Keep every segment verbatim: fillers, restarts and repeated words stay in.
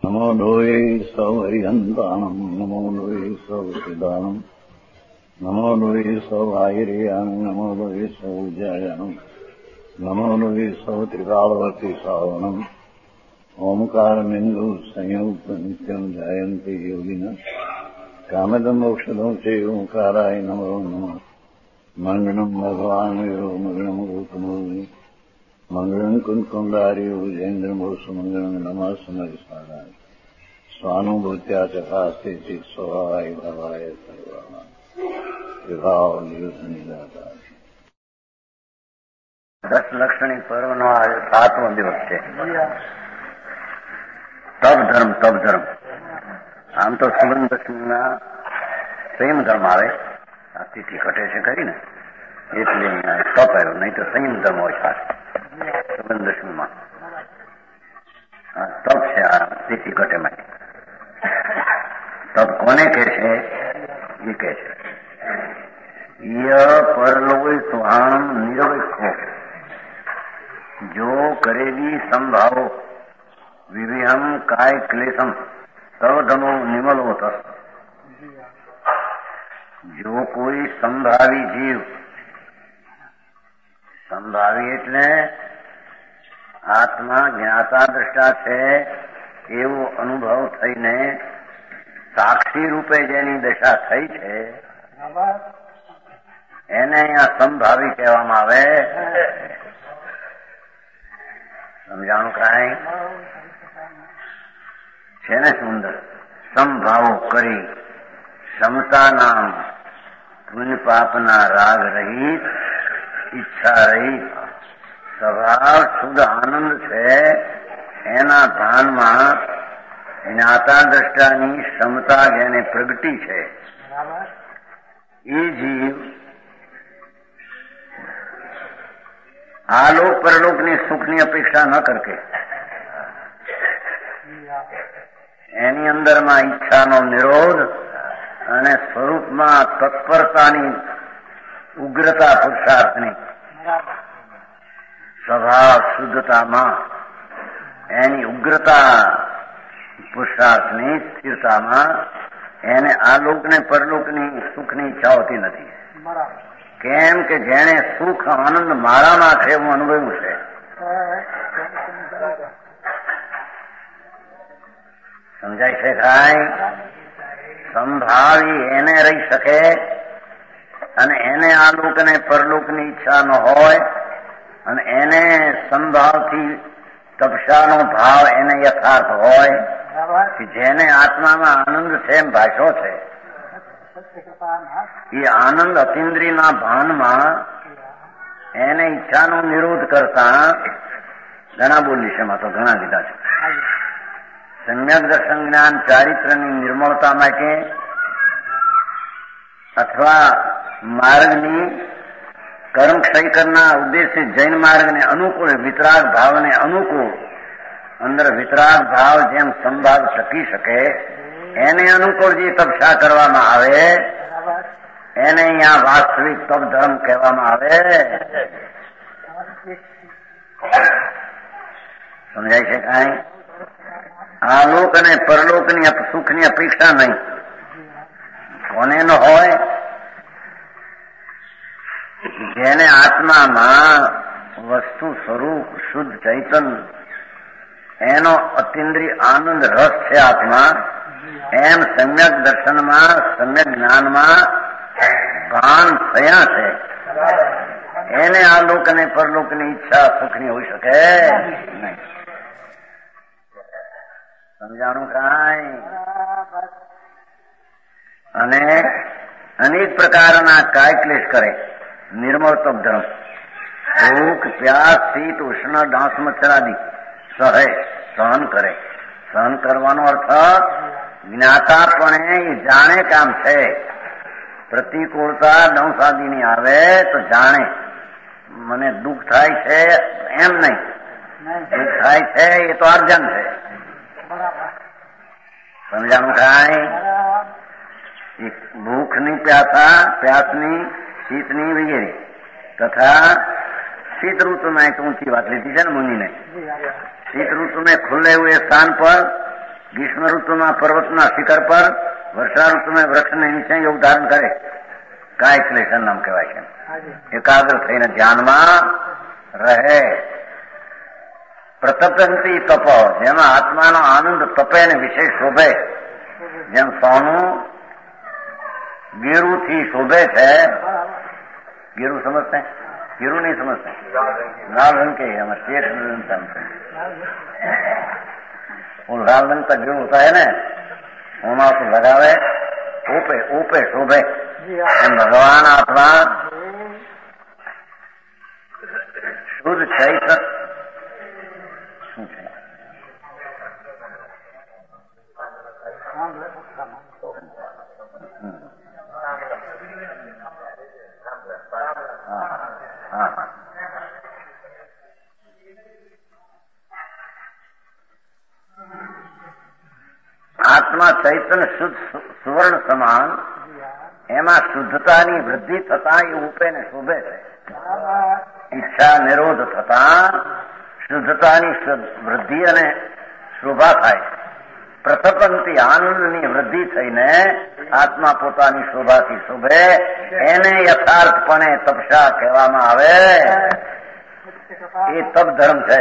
નમો લોહે સૌહરિહંતાણમ નમો લોહે સૌદાનમ નમો લોહે સૌહાયરિયાણમ નમો લોહે સૌજાયાણમ નમો લોહે સૌ ત્રિકાળવતી સાવણમ ઓમકારમિંદુ સંયુક્ત નિત્યમ જાયંતિ યોગિન કામદમ મોક્ષદમ છે ઓંકારાય નમો નમઃ મંગળમ ભગવાન વિરો મંગળમ ગૌતમો મંગળમ કુંકુંડાર્યો જૈન્દ્રમો સુમંગળમ નમઃ સમયસારાય સ્વાનુભૂત્યા ચકાસ્તે ચિત સ્વભાવાય ભાવાય સર્વાના વિભાવ નિદાતા. દસ લક્ષણી પર્વનો આ સાતમો દિવસ છે. તપ ધર્મ તપ ધર્મ આમ તો સુગંધ દશમીના સંયમ ધર્મ આવે, આ તિથિ ઘટે છે કરીને એટલે તપ આવ્યો, નહીં તો સંયમ ધર્મ હોય ખાસ સુગંધ દશમીમાં. તપ છે આ તિથિ ઘટે માટે. તપ કોને કહે છે? એ કહે છે ય પરલોય સુહાણમ નિરવૈખો જો કરેલી સંભાવો વિવિહમ કાય ક્લેશમ સર્વધનો નિમલો થસ. જો કોઈ સંભાવી જીવ, સંભાવી એટલે આત્મા જ્ઞાતા દ્રષ્ટા છે એવો અનુભવ થઈને સાક્ષી રૂપે જેની દશા થઈ છે એને અહીંયા સંભાવી કહેવામાં આવે. સમજાણું કાંઈ છે ને? સુંદર સંભાવો કરી ક્ષમતા નામ પુણ્ય પાપના રાગ રહિત, ઈચ્છા રહિત, સ્વભાવ શુદ્ધ આનંદ છે એના ભાનમાં જ્ઞાતા દ્રષ્ટાની ક્ષમતા જેને પ્રગટી છે એ જીવ આલોક પરલોકની સુખની અપેક્ષા ન કરકે એની અંદરમાં ઈચ્છાનો નિરોધ અને સ્વરૂપમાં તત્પરતાની ઉગ્રતા પુરુષાર્થની, સ્વભાવ શુદ્ધતામાં એની ઉગ્રતા પુરુષાર્થની સ્થિરતામાં એને આલોકને પરલોકની સુખની ઈચ્છા હોતી નથી. કેમ કે જેને સુખ આનંદ મારામાં છે હું અનુભવ્યું છે. સમજાય છે કાંઈ? સંભાવી એને રહી શકે અને એને આલોકને પરલોકની ઈચ્છા ન હોય અને એને સંભાવથી તપશાનો ભાવ એને યથાર્થ હોય કે જેને આત્મામાં આનંદ છે એમ ભાષો છે. એ આનંદ અતિન્દ્રિયના ભાનમાં એને ઈચ્છાનો નિરોધ કરતા ઘણા બોલી છે, એમાં તો ઘણા લીધા છે. સમ્યક દર્શન જ્ઞાન ચારિત્રની નિર્મળતા માટે અથવા માર્ગની કર્મ ક્ષય કરનાર ઉદ્દેશ્ય જૈન માર્ગને અનુકૂળ, વિતરાગ ભાવને અનુકૂળ, અંદર વિતરાગ ભાવ જેમ સંભાવ શકી શકે એને અનુકૂળ જે તપસ્યા કરવામાં આવે એને અહીંયા વાસ્તવિક તપ ધર્મ કહેવામાં આવે. સમજાય છે કાંઈ? આલોક અને પરલોકની સુખની અપેક્ષા નહીં. કોને ન હોય? જેને આત્મામાં વસ્તુ સ્વરૂપ શુદ્ધ ચૈતન એનો અતિન્દ્રિય આનંદ રસ છે આત્મા, એમ સમ્યક દર્શનમાં સમ્યક જ્ઞાનમાં ભાન થયા છે એને આલોક અને પરલોકની ઈચ્છા સુખની હોઈ શકે નહીં. સમજાણું કાંઈ? અને અનેક પ્રકારના કાય ક્લેશ કરે. નિર્મળ તપ ધર્મ ભૂખ પ્યાસ શીત ઉષ્ણ ડાંસ મચ્છરાદી સહે સહન કરે. સહન કરવાનો અર્થ જ્ઞાતાપણે એ જાણે કામ છે. પ્રતિકૂળતા દંશાદીની આવે તો જાણે મને દુઃખ થાય છે એમ નહીં, દુઃખ થાય છે એ તો અર્જન છે. સમજાણું કાંઈ? ભૂખની પ્યાસા પ્યાસની શીતની વગેરે તથા शीत ऋतु में एक ऊंची बात लीधी है ना मुनि ने. शीत ऋतु में खुले हुए स्थान पर ગ્રીષ્મ ઋતુમાં પર્વતના શિખર પર, વર્ષા ઋતુમાં વૃક્ષને નીચે યોગ ધારણ કરે, કાય ક્લેશન નામ કહેવાય છે. એકાગ્ર થઈને ધ્યાનમાં રહે. પ્રતપંતી તપ, જેમાં આત્માનો આનંદ તપે ને વિશેષ શોભે, જેમ સોનું ગીરુથી શોભે છે. ગીરું સમજते ગીરું નહીં સમજते लाल रंग के हमारे शेख वो लाल रंग का गेरू होता है ना, होना तो लगावे ऊपे ऊपे शोभे. एम भगवान आत्मा શુદ્ધ ચૈત્ર શું છે? આત્મા ચૈતન્ય શુદ્ધ સુવર્ણ સમાન, એમાં શુદ્ધતાની વૃદ્ધિ થતા એ ઉપે ને શોભે છે. ઈચ્છા નિરોધ થતા શુદ્ધતાની વૃદ્ધિ અને શોભા થાય. પ્રતપંતી આનંદની વૃદ્ધિ થઈને આત્મા પોતાની શોભાથી શોભે, એને યથાર્થપણે તપસ્યા કહેવામાં આવે. એ તપ ધર્મ છે.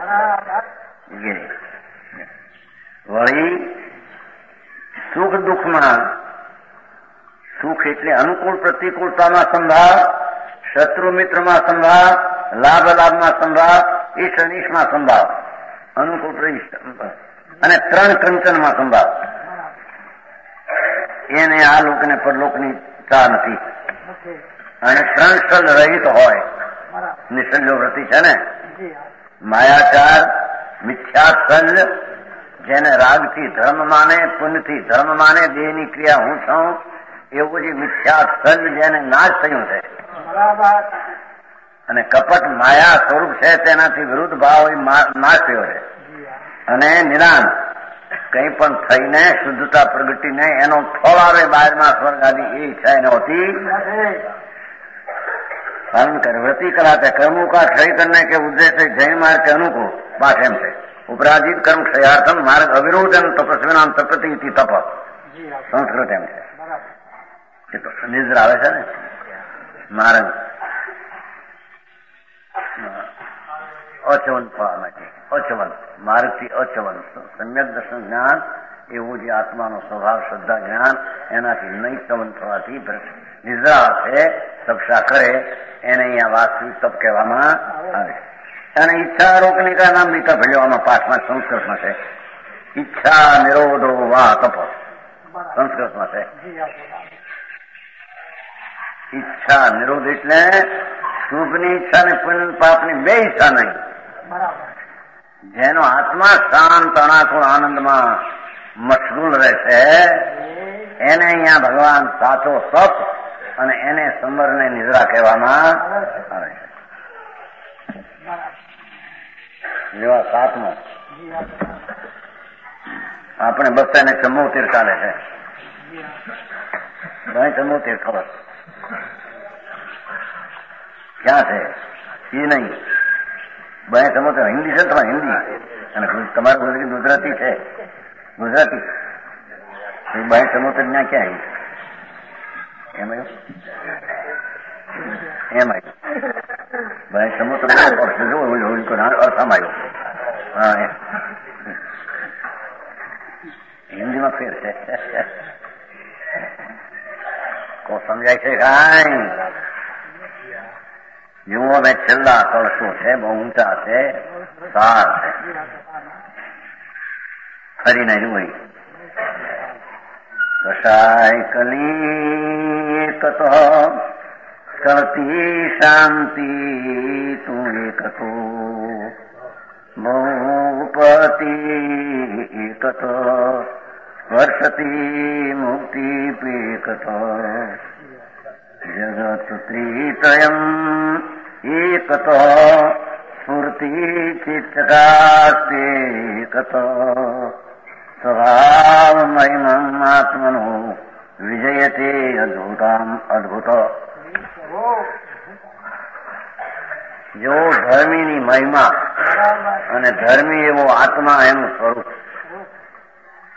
વળી સુખ દુઃખમાં, સુખ એટલે અનુકૂળ પ્રતિકૂળતામાં સંભાવ, શત્રુ મિત્રમાં સંભાવ, લાભ લાભમાં સંભાવ, ઈશ અનિશમાં સંભાવ, અનુકૂળ અને ત્રણ કંચનમાં સંભાવ. એને આ લોકને પરલોકની ચા નથી. અને ત્રણ સ્થળ રહિત હોય. નિસંજો વૃત્તિ છે ને, માયાચાર, મિથ્યાસંજ, જેને રાગથી ધર્મ માને, પુણ્યથી ધર્મ માને, દેહની ક્રિયા હું છું એવું જે મિથ્યાસંજ જેને નાશ થયું છે. અને કપટ માયા સ્વરૂપ છે, તેનાથી વિરુદ્ધ ભાવ નાશ થયો છે. અને નિરાન કંઈ પણ થઈને શુદ્ધતા પ્રગટીને એનો ફળ આવે બહારમાં સ્વર્ગ આદિ, એ ઈચ્છા એને હોતી પાલન કરે. વ્રતિ કરાતે કર્મો કા ક્ષય કરને કે ઉદ્દેશ્ય જૈન માર્ગ કે અનુકૂળ પાઠ એમ છે. ઉપરાજિત કર્મ ક્ષયાર્થમ માર્ગ અવિરોધ એમ તપસ્વીનામ તપતિ તપ, સંસ્કૃત એમ છે. નિદ્ર આવે છે ને માર્ગ અચવન થવા માટે, અચવન માર્ગથી અચવન સમ્યક દર્શન જ્ઞાન એવું જે આત્માનો સ્વભાવ શ્રદ્ધા જ્ઞાન એનાથી નહીં ચવન થવાથી નિદ્રા છે, તપસ્યા કરે, એને અહીંયા વાસ્તવિક તપ કહેવામાં આવે. અને ઈચ્છા રોકને કા નામ બીતા ભેળવામાં પાઠમાં સંસ્કૃતમાં છે. ઈચ્છા નિરોધો વા તપ સંસ્કૃતમાં છે. ઈચ્છા નિરોધ એટલે શુભની ઈચ્છા ને પુણ્ય પાપની બે ઈચ્છા નહીં. જેનો આત્મા શાંત અનાકુળ આનંદમાં મશગુલ રહેશે એને અહીંયા ભગવાન સાચો સપ અને એને સમરને નિદ્રા કહેવામાં આવે છે. જેવા સાતમો આપણે બસો ને ચમોતેર ચાલે છે. ચમોતેર ખબર ક્યાં છે એ નહીં. બે ચમોતેર હિન્દી છે તમારે હિન્દી અને તમારે ગુજરાતી છે ગુજરાતી. બે ચમોતેર ત્યાં ક્યાં આવ્યું? એમ આવ્યું એમ આવ્યું બે ચમોતેર પડશે. જો અર્થમાં આવ્યો. હા એમ હિન્દીમાં ફેર છે. કો સમજાય છે કાંઈ? જુઓ મેં છેલ્લા કળશો છે, બહુ ઊંચા છે, સાર છે. ફરીને જુઓ કશાય કલી કતો કરતી શાંતિ તું એકતો ભૂપતિ એકતો વર્ષતી મુક્તિ પેકતો જગત ત્રિતયમ એકતો સ્ફૂર્તિ ચિત્તકાસ્તે એકતો સ્વભાવ મહિમમ આત્મનો વિજયતે અદ્ભુતામ અદ્ભુત. જો ધર્મીની મહિમા અને ધર્મી એવો આત્મા એનું સ્વરૂપ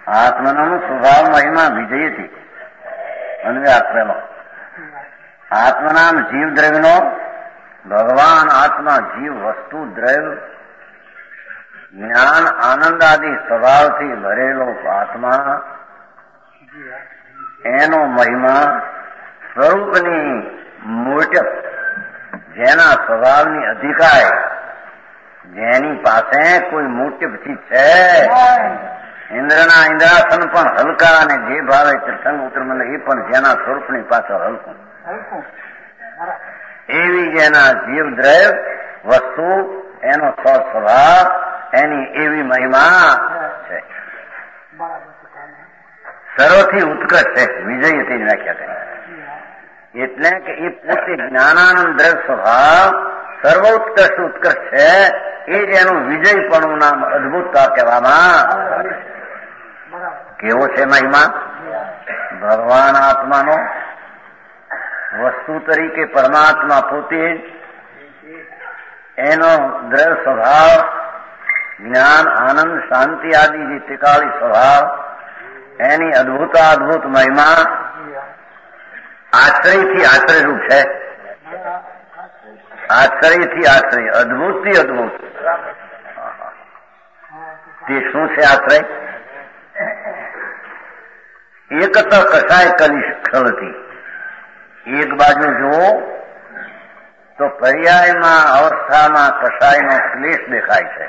આત્મનો સ્વભાવ મહિમા વિજયથી અન્વય આપેલો. આત્મનામ જીવ દ્રવ્યનો ભગવાન આત્મા જીવ વસ્તુ દ્રવ્ય જ્ઞાન આનંદ આદિ સ્વભાવથી ભરેલો આત્મા એનો મહિમા સ્વરૂપની મોટપ જેના સ્વભાવની અધિકાય જેની પાસે કોઈ મોટપ ચીજ છે. ઇન્દ્રના ઇન્દ્રાસન પણ હલકા અને જે ભાવે તીર્થંગ ઉત્તરમંડ એ પણ જેના સ્વરૂપની પાછળ હલકું એવી જેના જીવ દ્રવ્ય વસ્તુ એનો સ્વ સ્વભાવ એની એવી મહિમા છે. સર્વથી ઉત્કર્ષ છે. વિજય તે જ વ્યાખ્યા કરી એટલે કે એ પોતે જ્ઞાનાનંદ દ્રવ્ય સ્વભાવ સર્વોત્કર્ષ ઉત્કર્ષ છે. એ જ એનું વિજયપણું નામ અદભુતતા કહેવામાં. કેવો છે મહિમા ભગવાન આત્માનો? વસ્તુ તરીકે પરમાત્મા પોતે એનો દ્રવ્ય સ્વભાવ જ્ઞાન આનંદ શાંતિ આદિ જે ટીકાળી સ્વભાવ એની અદભુતાદભુત મહિમા આશ્રયથી આશ્રય રૂપ છે. આશ્રયથી આશ્રય અદભુત થી અદભુત. તે શું છે આશ્રય? એક તો કસાય કલી સ્થળથી એક બાજુ જુઓ તો પર્યાયમાં અવસ્થામાં કસાયનો ક્લેશ દેખાય છે.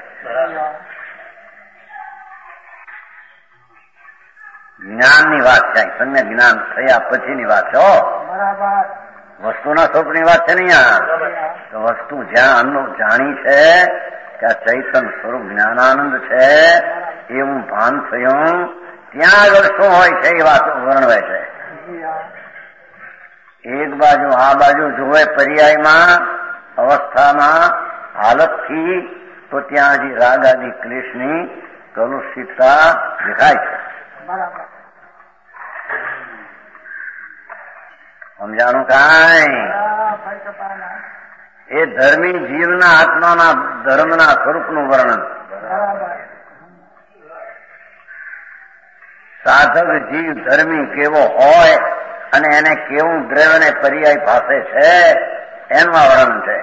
જ્ઞાનની વાત છે. તમને જ્ઞાન થયા પછીની વાત છે. વસ્તુના સ્વરૂપની વાત છે ને અહીંયા. તો વસ્તુ જ્યાં અન્નો જાણી છે કે આ ચૈતન્ય સ્વરૂપ જ્ઞાનાનંદ છે એવું ભાન થયું ત્યાં આગળ શું હોય છે એ વાત વર્ણવે છે. એક બાજુ આ બાજુ જોવે પર્યાયમાં અવસ્થામાં હાલતથી તો ત્યાં હજી રાગ આદિ ક્લેશની કલુષિતતા દેખાય છે. સમજાણું કાંઈ? એ ધર્મી જીવના આત્માના ધર્મના સ્વરૂપનું વર્ણન. સાધક જીવ ધર્મી કેવો હોય અને એને કેવું દ્રવ્યને પર્યાય પાસે છે એનું આ વર્ણન છે.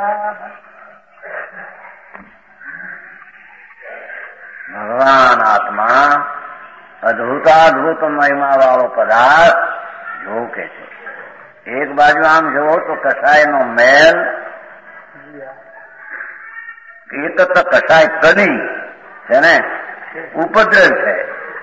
ભગવાન આત્મા અદભુતાદભુત મહિમા વાળો પદાર્થ જોવું કે છે. એક બાજુ આમ જુઓ તો કસાયનો મેલ એક તો કસાય કદી છે ને ઉપદ્રવ છે.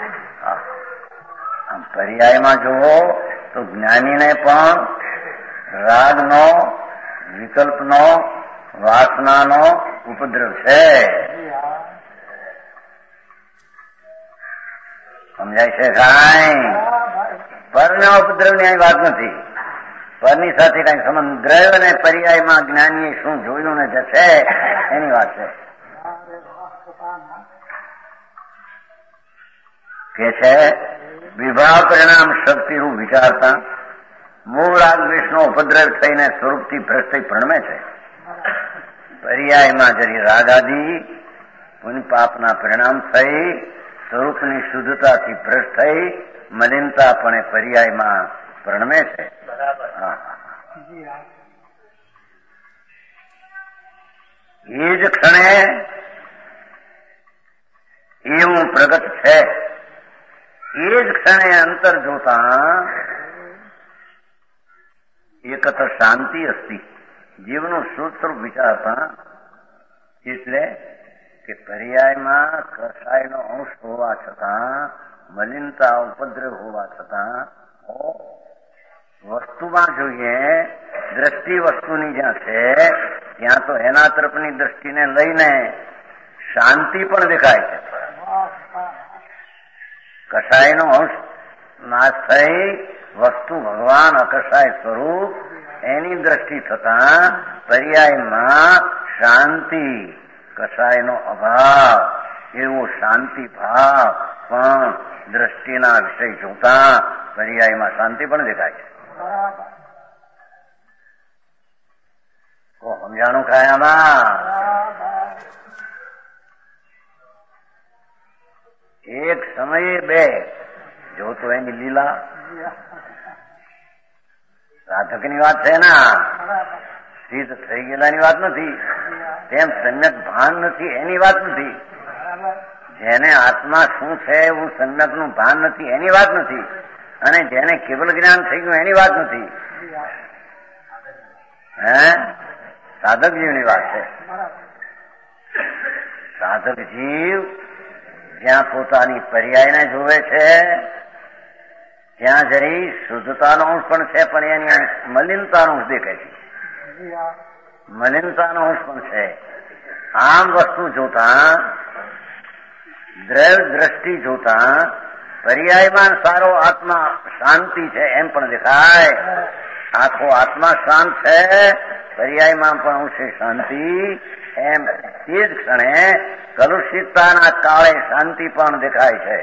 આમ પર્યાયમાં જુઓ તો જ્ઞાનીને પણ રાગનો વિકલ્પનો વાસનાનો ઉપદ્રવ છે. સમજાય છે કાંઈ? પરના ઉપદ્રવની અહીં વાત નથી. પરની સાથે કઈ સંબંધ દ્રવ્ય અને પર્યાયમાં જ્ઞાનીએ શું જોયું ને જશે એની વાત છે. કે છે વિભાવ પરિણામ શક્તિરૂપ વિચારતા મૂળ રાગ દ્વેષનો ઉપદ્રવ થઈને સ્વરૂપથી ભ્રષ્ટ થઈ પ્રણમે છે. પર્યાયમાં જરી રાગાદી પુણ્ય પાપના પરિણામ થઈ સ્વરૂપની શુદ્ધતાથી ભ્રષ્ટ થઈ મલિનતા પણ પર્યાયમાં પ્રણમે છે. એ જ ક્ષણે એવું પ્રગટ છે. એ જ ક્ષણે અંતર જોતા એક તો શાંતિ અસ્તિ જીવનું શુદ્ધ સ્વરૂપ વિચારતા એટલે કે પર્યાયમાં કસાયનો અંશ હોવા છતાં મલિનતા ઉપદ્રવ હોવા છતાં વસ્તુમાં જોઈએ દ્રષ્ટિ વસ્તુની જ્યાં છે ત્યાં તો એના તરફની દ્રષ્ટિને લઈને શાંતિ પણ દેખાય છે. કસાયનો અંશ નાશ થઈ વસ્તુ ભગવાન અકસાય સ્વરૂપ એની દ્રષ્ટિ થતા પર્યાયમાં શાંતિ કસાયનો અભાવ એવો શાંતિ ભાવ પણ દ્રષ્ટિના વિષય જોતા પર્યાયમાં શાંતિ પણ દેખાય છે. સમજાણું ખાયામાં એક સમયે બે જોતો એની લીલા. સાધકની વાત છે ના, સિદ્ધ થઈ ગયેલાની વાત નથી. તેમ સમ્યક ભાન નથી એની વાત નથી. જેને આત્મા શું છે એવું સમ્યક નું ભાન નથી એની વાત નથી. અને જેને કેવલ જ્ઞાન થઈ ગયું એની વાત નથી. હે સાધક જીવની વાત છે. સાધક જીવ જ્યાં પોતાની પર્યાયને જોવે છે ત્યાં જરી શુદ્ધતાનો અંશ પણ છે, પણ એની મલિનતાનો અંશ દેખાય છે. મલિનતાનો અંશ પણ છે. આમ વસ્તુ જોતા, દ્રવ્ય દ્રષ્ટિ જોતા પર્યાયમાં સારો આત્મા શાંતિ છે એમ પણ દેખાય. આખો આત્મા શાંત છે, પર્યાયમાં પણ અંશે શાંતિ એમ તે જ ક્ષણે કલુષિતતાના કાળે શાંતિ પણ દેખાય છે.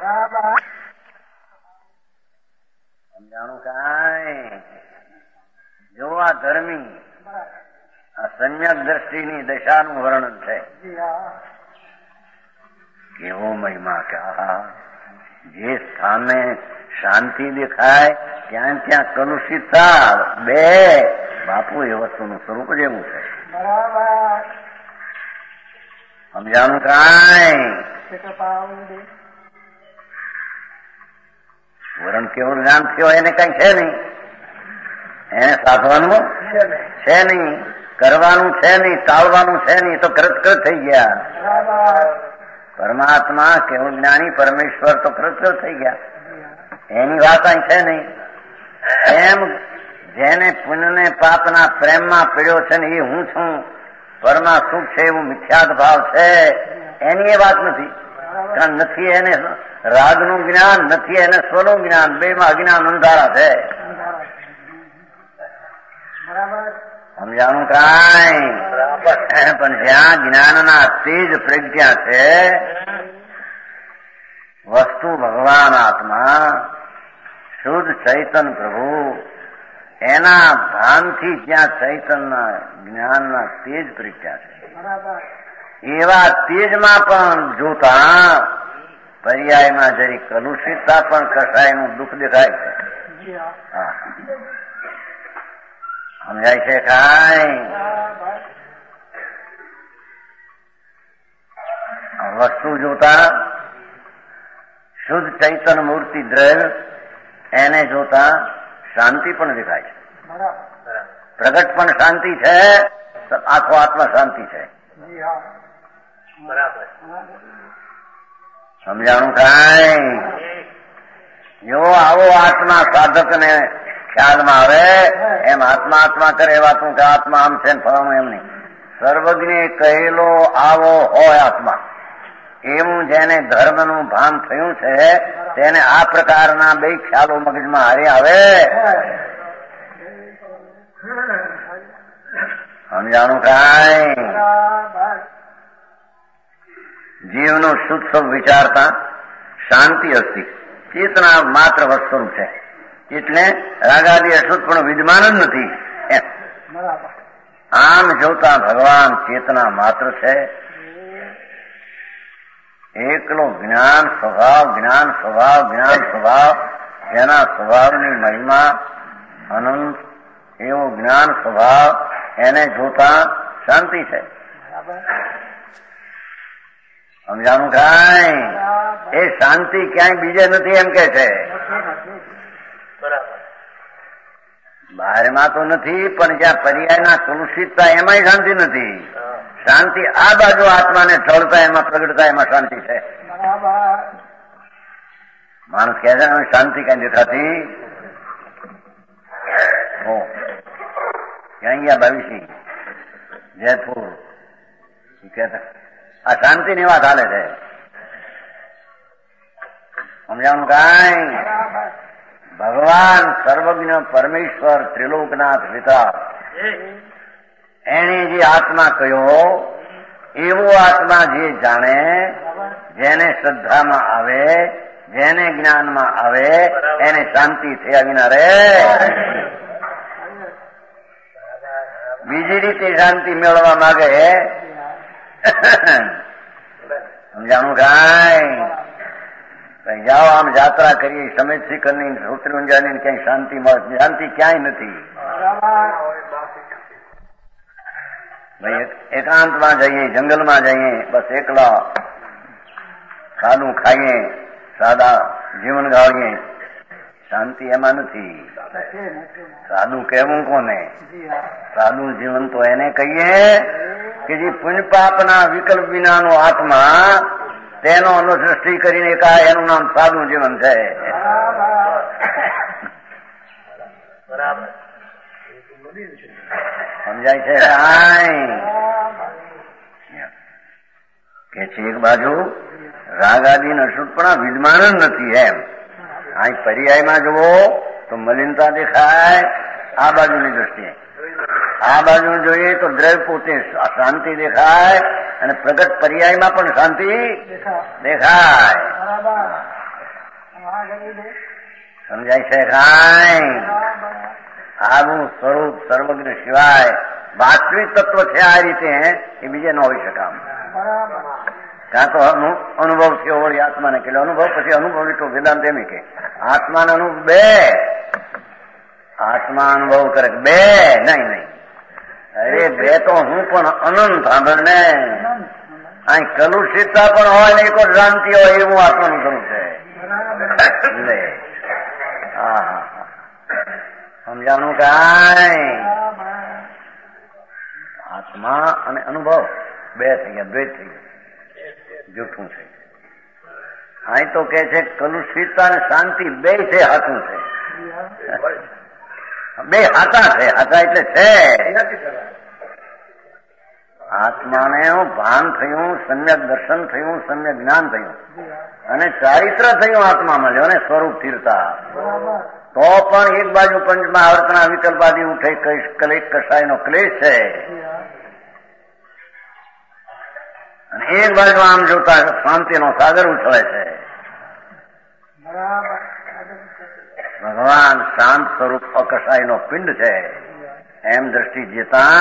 સમજાણું કાંઈ? જો આ ધર્મી આ સમ્યક દ્રષ્ટિની દશાનું વર્ણન છે. કેવો મહિમા કે આહા, જે સ્થાને શાંતિ દેખાય ત્યાં ત્યાં કલુષિતતા બે બાપુ એ વસ્તુનું સ્વરૂપ જ એવું છે. સમજાણું કાંઈ? વરણ કેવું જ્ઞાન થયો એને કઈ છે નહીં. એને સાધવાનું છે નહીં, કરવાનું છે નહીં, ટાળવાનું છે નહીં, તો કૃત કૃત થઈ ગયા. પરમાત્મા કેવું જ્ઞાની પરમેશ્વર તો કૃત કૃત થઈ ગયા. એની વાત અહીં છે નહીં. એમ જેને પુણ્યને પાપના પ્રેમમાં પીડ્યો છે ને એ હું છું, પરમા સુખ છે એવું મિથ્યાત ભાવ છે એની એ વાત નથી. કારણ નથી એને રાગનું જ્ઞાન, નથી એને સ્વનું જ્ઞાન, બે માં અજ્ઞાન અંધારા છે. સમજાણું કાંઈ? પણ જ્યાં જ્ઞાનના તેજ પ્રજ્ઞા છે, વસ્તુ ભગવાન આત્મા શુદ્ધ ચૈતન પ્રભુ એના ભાનથી જ્યાં ચૈતનના જ્ઞાનના તેજ પ્રજ્ઞા છે, એવા તેજમાં પણ જોતા પર્યાયમાં જરી કલુષિતતા પણ કસાયનું દુઃખ દેખાય છે. સમજાય છે કાંઈ? વસ્તુ જોતા શુદ્ધ ચૈતન મૂર્તિ દ્રવ્ય એને જોતા શાંતિ પણ દેખાય છે. પ્રગટ પણ શાંતિ છે, આખો આત્મા શાંતિ છે. સમજાણું કાંઈ? જો આવો આત્મા સાધક ને ખ્યાલમાં આવે એમ આત્મા આત્મા કરે વાતું કે આત્મા આમ છે ને ફલાણું એમ નહીં. સર્વજ્ઞ કહેલો આવો હોય આત્મા, એવું જેને ધર્મનું ભાન થયું છે તેને આ પ્રકારના બે ખ્યાલો મગજમાં હારી આવે. સમજાણું કાંઈ? જીવનું શુદ્ધ સ્વરૂપ વિચારતા શાંતિ હસ્તી ચેતના માત્ર વસ્તુ છે, એટલે રાગાદી અશુદ્ધ પણ વિદ્યમાન જ નથી. આમ જોતા ભગવાન ચેતના માત્ર છે. એકલો જ્ઞાન સ્વભાવ, જ્ઞાન સ્વભાવ, જ્ઞાન સ્વભાવ, જેના સ્વભાવની મહિમા અનંત એવો જ્ઞાન સ્વભાવ એને જોતા શાંતિ છે. સમજાણું કાંઈ? એ શાંતિ ક્યાંય બીજે નથી એમ કે છે. બહારમાં તો નથી, પણ જ્યાં પર્યાયના કલુષિતતા એમાંય શાંતિ નથી. શાંતિ આ બાજુ આત્માને ઢળતા એમાં પ્રગટતા એમાં શાંતિ છે. માણસ કહે છે શાંતિ કઈ દેખાતી. ક્યાં ગયા બાવીસી જયપુર કહેતા આ શાંતિ ની વાત હાલે છે. સમજાણું કાંઈ? ભગવાન સર્વજ્ઞ પરમેશ્વર ત્રિલોકનાથ વિતરાગ એને જે આત્મા કહ્યો એવો આત્મા જે જાણે, જેને શ્રદ્ધામાં આવે, જેને જ્ઞાનમાં આવે એને શાંતિ થયા વિના રે. બીજી રીતે શાંતિ મેળવવા માંગે. સમજાણું કાંઈ? જાઓ આમ યાત્રા કરીએ સમેત શિખરની સૂત્રંજાની ક્યાંય શાંતિ મળે, શાંતિ ક્યાંય નથી. ભાઈ એકાંતમાં જઈએ, જંગલમાં જઈએ, બસ એકલા સાદું ખાઈએ, સાદા જીવન ગાળીએ, શાંતિ એમાં નથી. સાદું કહેવું કોને? સાદું જીવન તો એને કહીએ કે જે પુણ્ય પાપના વિકલ્પ વિનાનો આત્મા તેનો અનુસૃષ્ટિ કરીને કા એનું નામ સાદું જીવન છે. સમજાય છે? કે છે એક બાજુ રાગ આદિ અશુદ્ધપણા વિદ્યમાન જ નથી એમ. અહીં પર્યાયમાં જુઓ તો મલિનતા દેખાય આ બાજુની દ્રષ્ટિએ, આ બાજુ જોઈએ તો દ્રવ્ય પોતે શાંતિ દેખાય અને પ્રગટ પર્યાયમાં પણ શાંતિ દેખાય. સમજાય છે? કાંઈ આવું સ્વરૂપ સર્વજ્ઞ સિવાય વાસ્તવિક તત્વ છે આ રીતે એ બીજે ન હોઈ શકામ. કાં તો અનુભવ થયો વળી આત્માને કે અનુભવ પછી અનુભવ એટલો વેદાંત એમ કે આત્માનો અનુભવ બે, આત્મા અનુભવ કરે બે નહીં નહીં અરે બે તો હું પણ અનંત સાંભળ ને અહીં કલુષિતતા પણ હોય ને એક શાંતિ હોય એવું આત્માનું સ્વરૂપ છે. લે હા હા સમજાવનું કાંઈ આત્મા અને અનુભવ બે થઈ ગયા, દ્વૈત થઈ ગયા, જૂઠું છે. અહીં તો કે છે કલુષિતતા અને શાંતિ બે છે, હાથું છે, બે હાથા છે. હાથા એટલે છે આત્માને ભાન થયું, સમ્યક દર્શન થયું, સમ્યક જ્ઞાન થયું અને ચારિત્ર થયું આત્મામાં જો ને સ્વરૂપ સ્થિરતા. તો પણ એક બાજુ પંચમાં આવર્તના વિકલ્પાદી ઉઠે કલેશ કસાયનો ક્લેશ છે અને એક બાજુ આમ જોતા શાંતિનો સાગર ઉછળે છે. ભગવાન શાંત સ્વરૂપ અકસાયનો પિંડ છે એમ દ્રષ્ટિ જતા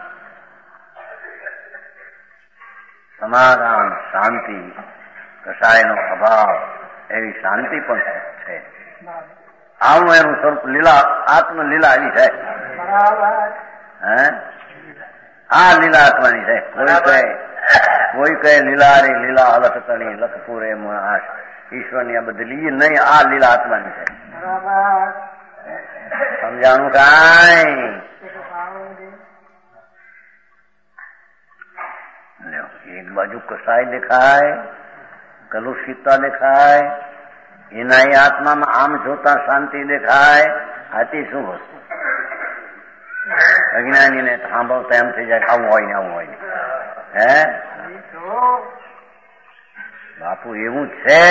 સમાધાન શાંતિ, કસાયનો અભાવ એવી શાંતિ પણ છે. આવું એનું સ્વરૂપ લીલા આત્મલીલા આવી છે. હે આ લીલા આત્માની છે. કોઈ કહે કોઈ કહે લીલા રે લીલા અલખ તણી લખપુરે આશ ઈશ્વરની આ બધી લીલી નહીં, આ લીલા આત્માની છે. સમજાણું કાંઈ? એક બાજુ કસાય દેખાય, કલુષિતતા દેખાય, એના એ આત્મામાં આમ જોતા શાંતિ દેખાય. આથી શું વસ્તુ? અજ્ઞાનીને સાંભળતા એમ થઈ જાય આવું હોય ને આવું હોય ને. હે બાપુ એવું છે.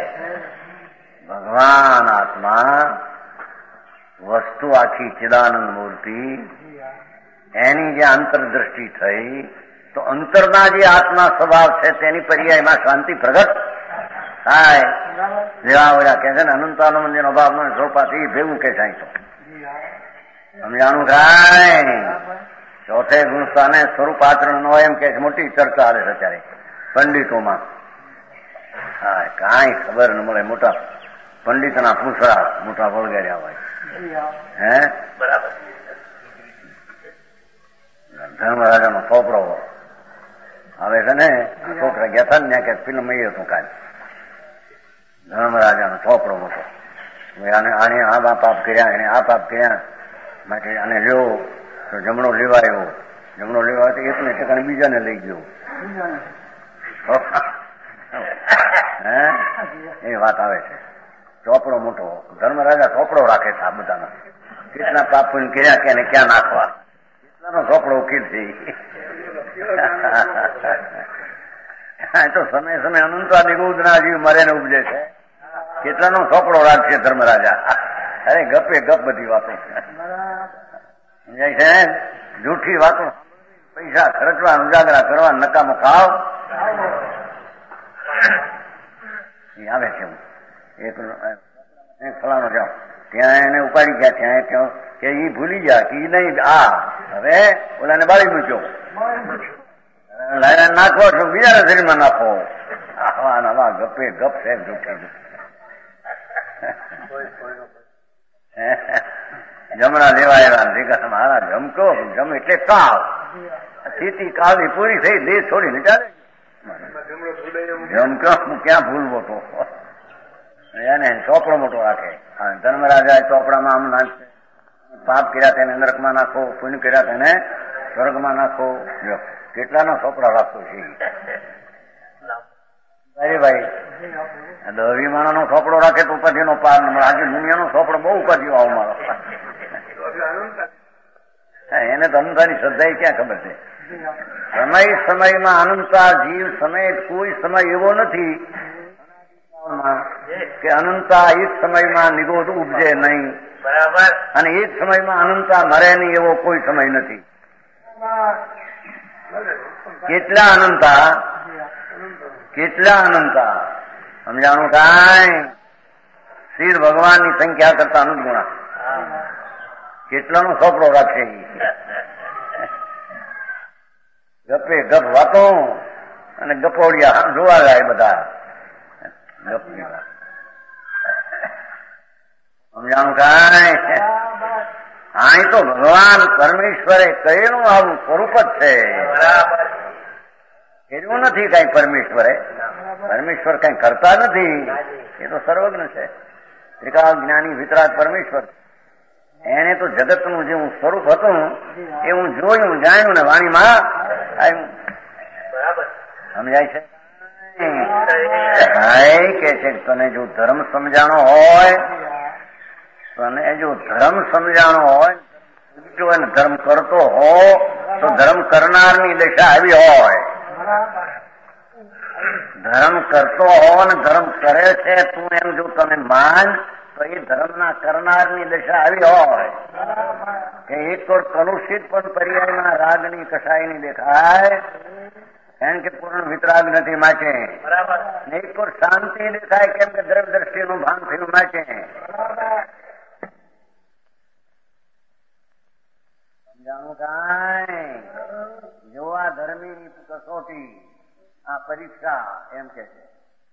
ભગવાન આત્મા વસ્તુ આખી ચિદાનંદ મૂર્તિ એની જે આંતરદ્રષ્ટિ થઈ તો અંતરના જે આત્મા સ્વભાવ છે તેની પર્યાયમાં શાંતિ પ્રગટ થાય. જેવા ઓલા કે છે ને અનંતાનંદનો ભાવ નો સ્વરૂપાથી ભેગું કે થાય તો સમજાણું કાંઈ? ચોથે ગુણસ્થાને સ્વરૂપ આચરણ નો એમ કે મોટી ચર્ચા આવે છે અત્યારે પંડિતોમાં. હા કાંઈ ખબર ન મળે. મોટા પંડિતના પૂછડા મોટા વળગાડ્યા હોય. હે બરાબર. ધર્મરાજાનો છોકરો હવે છે ને છોકરા ગયા હતા ને કે ફિલ્મ એ હતું કાલે ધર્મરાજાનો છોકરો મોટો આને આ પાપ કર્યા એને આ પાપ કર્યા માટે આને લ્યો તો જમણો લેવાયો, જમણો લેવાયો તો એકને ઠેકાણે બીજાને લઈ ગયો. હે એ વાત આવે છે. ચોપડો મોટો ધર્મરાજા ચોપડો રાખે છે આ બધાનો કેટલા પાપ કર્યા કે એને ક્યાં નાખવા કેટલાનો ચોપડો ઉકેલ છે. તો સમય સમય અનંતાદી ઉદના જીવ મરે ને ઉપજે છે. કેટલાનો ચોપડો રાખશે ધર્મરાજા. અરે ગપે ગપ બધી વાતો સમજાય છે. જૂઠી વાતો પૈસા ખર્ચવા ઉજાગરા કરવા નકામો ખાવ આવે છે. એક ફલાણો જાઓ ત્યાં એને ઉપાડી ગયા ત્યાં ત્યાં કે એ ભૂલી ગયા કે નહીં આ હવે ઓલાને બાળી મૂક્યો નાખવો છો બીજાના શરીરમાં નાખો. આવા નવા ગપે ગપ છે જૂઠા જમણા લેવા આવ્યા ભેગા મારા જમકો જમ એટલે કાળ સ્થિતિ કાળની પૂરી થઈ દેશ છોડીને ચાલે જમકો ક્યાં ભૂલવો તો એને ચોપડો મોટો રાખે ધર્મરાજા ચોપડામાં આમ નાખશે પાપ કર્યા તેને નરકમાં નાખો પુણ્ય કર્યા તેને સ્વર્ગમાં નાખો કેટલાના ચોપડા રાખતો છે અરે ભાઈ દવી માણા નો ચોપડો રાખે તો ઉપાધિ નો પાર નંબર આજે દુનિયાનો ચોપડો બહુ ઉપાધિઓ આવો મારો એને તો અનંતાની શ્રદ્ધા ક્યાં ખબર છે સમય સમયમાં અનંતા જીવ સમય કોઈ સમય એવો નથી કે અનંતા એક સમયમાં નિરોધ ઉપજે નહીં બરાબર અને એક સમયમાં અનંતા મરે નહીં એવો કોઈ સમય નથી કેટલા અનંતા કેટલા અનંતા સમજાણું કાંઈ શ્રી ભગવાનની સંખ્યા કરતા અનુગુણા કેટલાનો ચોપડો રાખશે ગપે ગપ વાતો અને ગપોડિયા જોવા જાય બધા સમજાણું કાંઈ અહીં તો ભગવાન પરમેશ્વરે કહેલું આવું સ્વરૂપ જ છે એવું નથી કઈ પરમેશ્વરે પરમેશ્વર કઈ કરતા નથી એ તો સર્વજ્ઞ છે ત્રિકાળ જ્ઞાની વિતરાગ પરમેશ્વર એને તો જગતનું જે સ્વરૂપ હતું એ હું જોયું જાણ્યું ને વાણીમાં આવ્યું સમજાય છે કે છે તને જો ધર્મ સમજાણો હોય તને જો ધર્મ સમજાણો હોય જો એને ધર્મ કરતો હો તો ધર્મ કરનારની દશા આવી હોય ધર્મ કરતો હો ને ધર્મ કરે છે તું એમ જો તમે માન તો એ ધર્મના કરનારની દશા આવી હોય કે એક તો કલુષિત પણ પર્યાયમાં રાગની કસાયની દેખાય એમ કે પૂર્ણ વિતરાગ નથી માટે એક તો શાંતિ દેખાય કેમ કે દ્રવ્ય દ્રષ્ટિનું ભાન થયું માટે સમજાણું કાંઈ જો આ ધર્મીની કસોટી આ પરીક્ષા એમ કે છે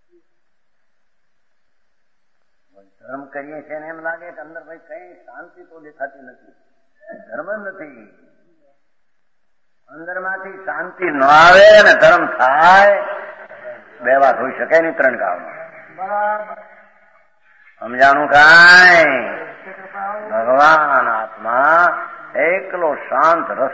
ધર્મ કરીએ છીએ એમ લાગે કે અંદર ભાઈ કઈ શાંતિ તો દેખાતી નથી ધર્મ નથી અંદર માંથી શાંતિ ન આવે અને ધર્મ થાય બે વાત હોઈ શકે નહીં ત્રણ કાળમાં સમજાણું કાંઈ ભગવાન આત્મા એકલો શાંત રસ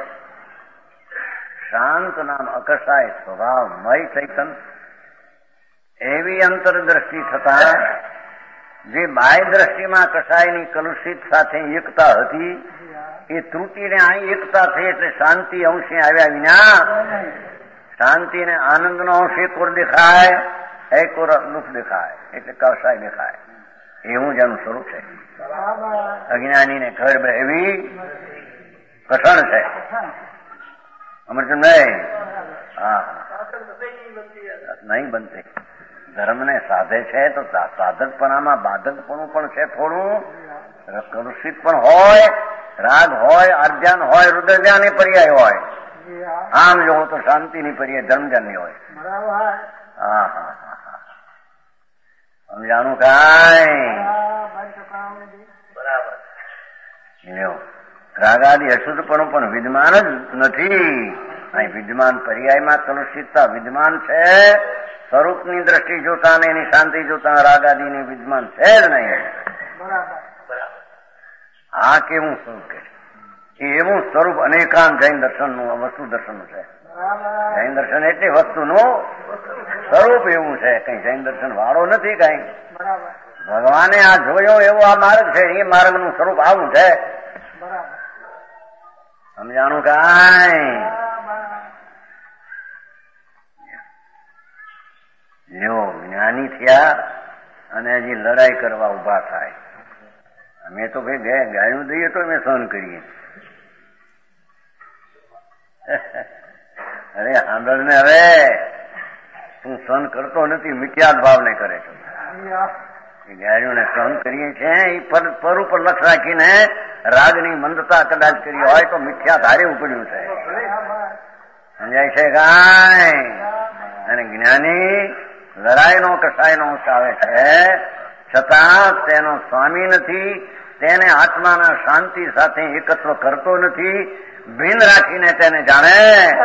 શાંત નામ અકસાય સ્વભાવમય ચૈતન એવી અંતરદ્રષ્ટિ થતા જે બાહ્ય દ્રષ્ટિમાં કસાયની કલુષિત સાથે એકતા હતી એ ત્રુટીને અહીં એકતા થઈ એટલે શાંતિ અંશે આવ્યા વિના શાંતિ ને આનંદનો અંશ એક ઓર દેખાય એક ઓર દુઃખ દેખાય એટલે કસાય દેખાય એવું જ એનું સ્વરૂપ છે અજ્ઞાનીને ઘર એવી કઠણ છે અમરચંદ નહીં હા નહીં બનતી ધર્મને સાધે છે તો સાધકપણામાં બાધકપણું પણ છે થોડું કલુષિત પણ હોય રાગ હોય અર્જન હોય રુદ્રજ્ઞાની પર્યાય હોય આમ જો તો શાંતિની પર્યાય ધર્મજનની હોય હા હા હા હા સમજાણું કાંઈ બરાબર રાગાદી અશુદ્ધપણું પણ વિદ્યમાન જ નથી અહીં વિદ્યમાન પર્યાયમાં કલુષિતતા વિદ્યમાન છે સ્વરૂપની દ્રષ્ટિ જોતા ને એની શાંતિ જોતા રાગાદીની વિદ્યમાન છે જ નહીં આ કેવું સ્વરૂપ કે છે એવું સ્વરૂપ અનેકાન જૈન દર્શનનું વસ્તુ દર્શનનું છે જૈન દર્શન એટલે વસ્તુનું સ્વરૂપ એવું છે કઈ જૈન દર્શન વાળો નથી કઈ ભગવાને આ જોયો એવો આ માર્ગ છે એ માર્ગનું સ્વરૂપ આવું છે સમજાણું કાંઈ જો જ્ઞાની થયા અને હજી લડાઈ કરવા ઉભા થાય અમે તો ભાઈ ગાયું દઈએ તો અમે સહન કરીએ અરે આંદળ ને હવે તું સહન કરતો નથી મિથ્યાત ભાવને કરે છે ગાયોને સહન કરીએ છીએ એ પર ઉપર લક્ષ રાખીને રાગની મંદતા કદાચ કરી હોય તો મિથ્યા ધારે ઉપડ્યું છે સમજાય છે કાંઈ અને જ્ઞાની લડાઈનો કસાયનો અંશ આવે છે છતાં તેનો સ્વામી નથી, તેને આત્માના શાંતિ સાથે એકત્વ કરતો નથી, ભિન્ન રાખીને તેને જાણે.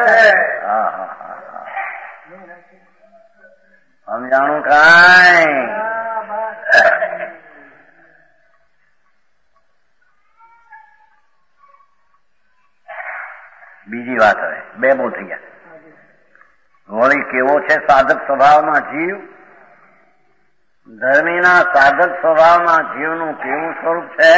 સમજાણું કાંઈ? બીજી વાત હવે બે બહુ થઈ ગયા. વળી કેવો છે સાધક સ્વભાવમાં જીવ? ધર્મીના સાધક સ્વભાવમાં જીવનું કેવું સ્વરૂપ છે?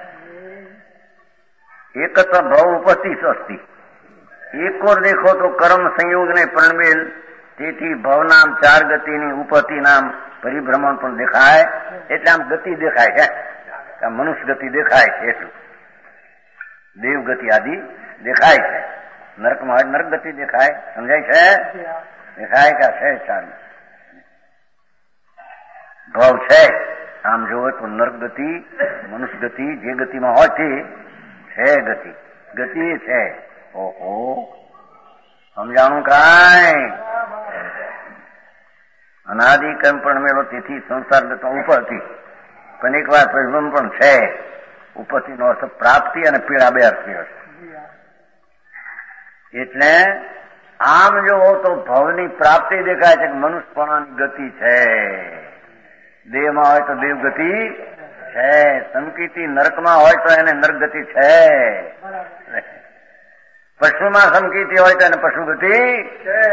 એકત્ર ભવ ઉપતિ સ્વસ્તિ, એકોર દેખો તો કર્મ સંયોગને પ્રણમેલ, તેથી ભવનામ ચાર ગતિની ઉપતિ નામ પરિભ્રમણ પણ દેખાય. એટલે આમ ગતિ દેખાય છે, મનુષ્ય ગતિ દેખાય છે, એટલું દેવ ગતિ આદિ દેખાય છે. નરકમાં હોય નરક ગતિ દેખાય, સમજાય છે? દેખાય કે છે ચાર ભાવ છે. આમ જોવે તો નરક ગતિ, મનુષ્ય ગતિ, જે ગતિમાં હોય તે છે ગતિ. ગતિ છે. ઓહો, સમજાણું કાંઈ? અનાદિ કર્મ પણ મેળો, તેથી સંસાર ગતો ઉપરથી પણ એક વાર પરિભ્રમ પણ છે. ઉપરથી નો અર્થ પ્રાપ્તિ અને પીડા બે અર્થ છે. એટલે આમ જોવો તો ભવની પ્રાપ્તિ દેખાય છે કે મનુષ્યપણાની ગતિ છે. દેહમાં હોય તો દેવ ગતિ છે, સંકિતિ નરકમાં હોય તો એને નરક ગતિ છે, પશુમાં સંકિતિ હોય તો એને પશુ ગતિ છે.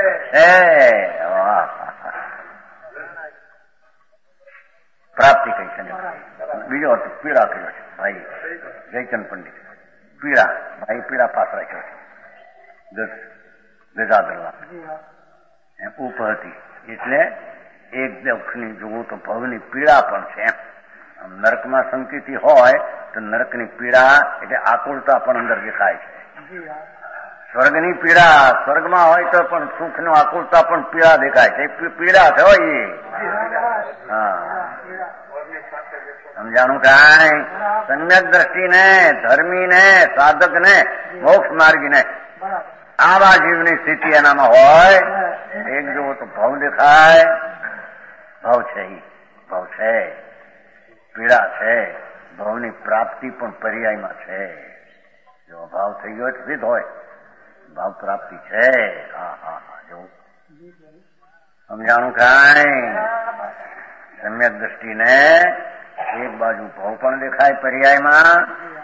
પ્રાપ્તિ કઈ છે. બીજો અર્થ પીડા કર્યો છે ભાઈ જયચંદ પંડિત. પીડા ભાઈ પીડા પાસ રાખ્યો છે ગજાદરવા ઉપહતી. એટલે એક દક્ષની જોવું તો ભવની પીડા પણ છે. આમ નરકમાં સંકિતિ હોય તો નરકની પીડા એટલે આકુળતા પણ અંદર દેખાય છે. સ્વર્ગની પીડા, સ્વર્ગમાં હોય તો પણ સુખનો આકુળતા પણ પીડા દેખાય છે. પીડા છે હોય એ. હા, સમજાણું કાંઈ? સમ્યક દ્રષ્ટિને, ધર્મીને, સાધકને, મોક્ષ માર્ગીને આવા જીવની સ્થિતિ એનામાં હોય. એક જોવો તો ભાવ દેખાય. ભાવ છે, ભાવ છે, પીડા છે, ભાવની પ્રાપ્તિ પણ પર્યાયમાં છે. જો ભાવ થઈ ગયો તો સિદ્ધ હોય, ભાવ પ્રાપ્તિ છે. હા હા હા, જોવું સમજાણું કાંઈ? સમ્યક દ્રષ્ટિને એક બાજુ ભાવ પણ દેખાય પર્યાયમાં.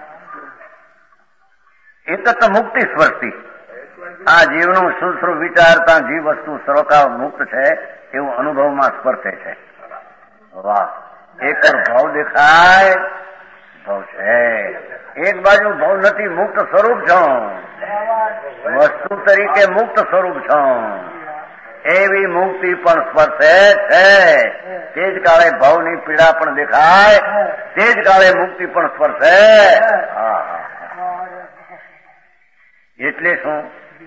એક તો મુક્તિ સ્પર્શી, આ જીવનું સુશ્રુ વિચારતા જીવ વસ્તુ સર્વકાળ મુક્ત છે એવું અનુભવમાં સ્પર્શે છે. વાહ, એક ભાવ દેખાય, ભાવ છે. એક બાજુ ભાવ નથી, મુક્ત સ્વરૂપ છો, વસ્તુ તરીકે મુક્ત સ્વરૂપ છો, એવી મુક્તિ પણ સ્પર્શે છે. તે જ કાળે ભાવની પીડા પણ દેખાય, તે જ કાળે મુક્તિ પણ સ્પર્શે. હા હા, એટલે શું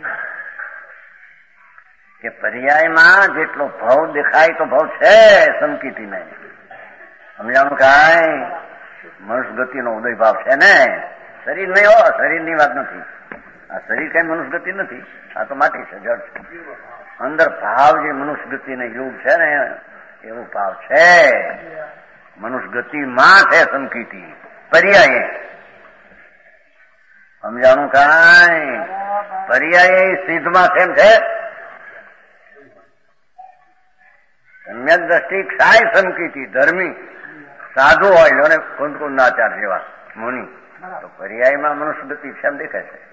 કે પર્યાયમાં જેટલો ભાવ દેખાય તો ભાવ છે સંકિતિ નહીં. સમજાણું કાંઈ? મનુષ્ય ગતિનો ઉદય ભાવ છે ને. શરીર નહીં હો, શરીરની વાત નથી. આ શરીર કઈ મનુષ્ય ગતિ નથી, આ તો માટી છે, જળ છે. અંદર ભાવ જે મનુષ્ય ગતિને યોગ છે ને એવો ભાવ છે. મનુષ્ય ગતિમાં છે સંકિતિ, પર્યાય. સમજાણું કાંઈ? પર્યાય સિદ્ધમાં કેમ છે? સમ્યક દ્રષ્ટિ ક્ષાય સંકિતિ, ધર્મી સાધુ હોય અને કુંદકુંદાચાર જેવા મુનિ, તો પર્યાયમાં મનુષ્ય ગતિ છે એમ દેખાય છે.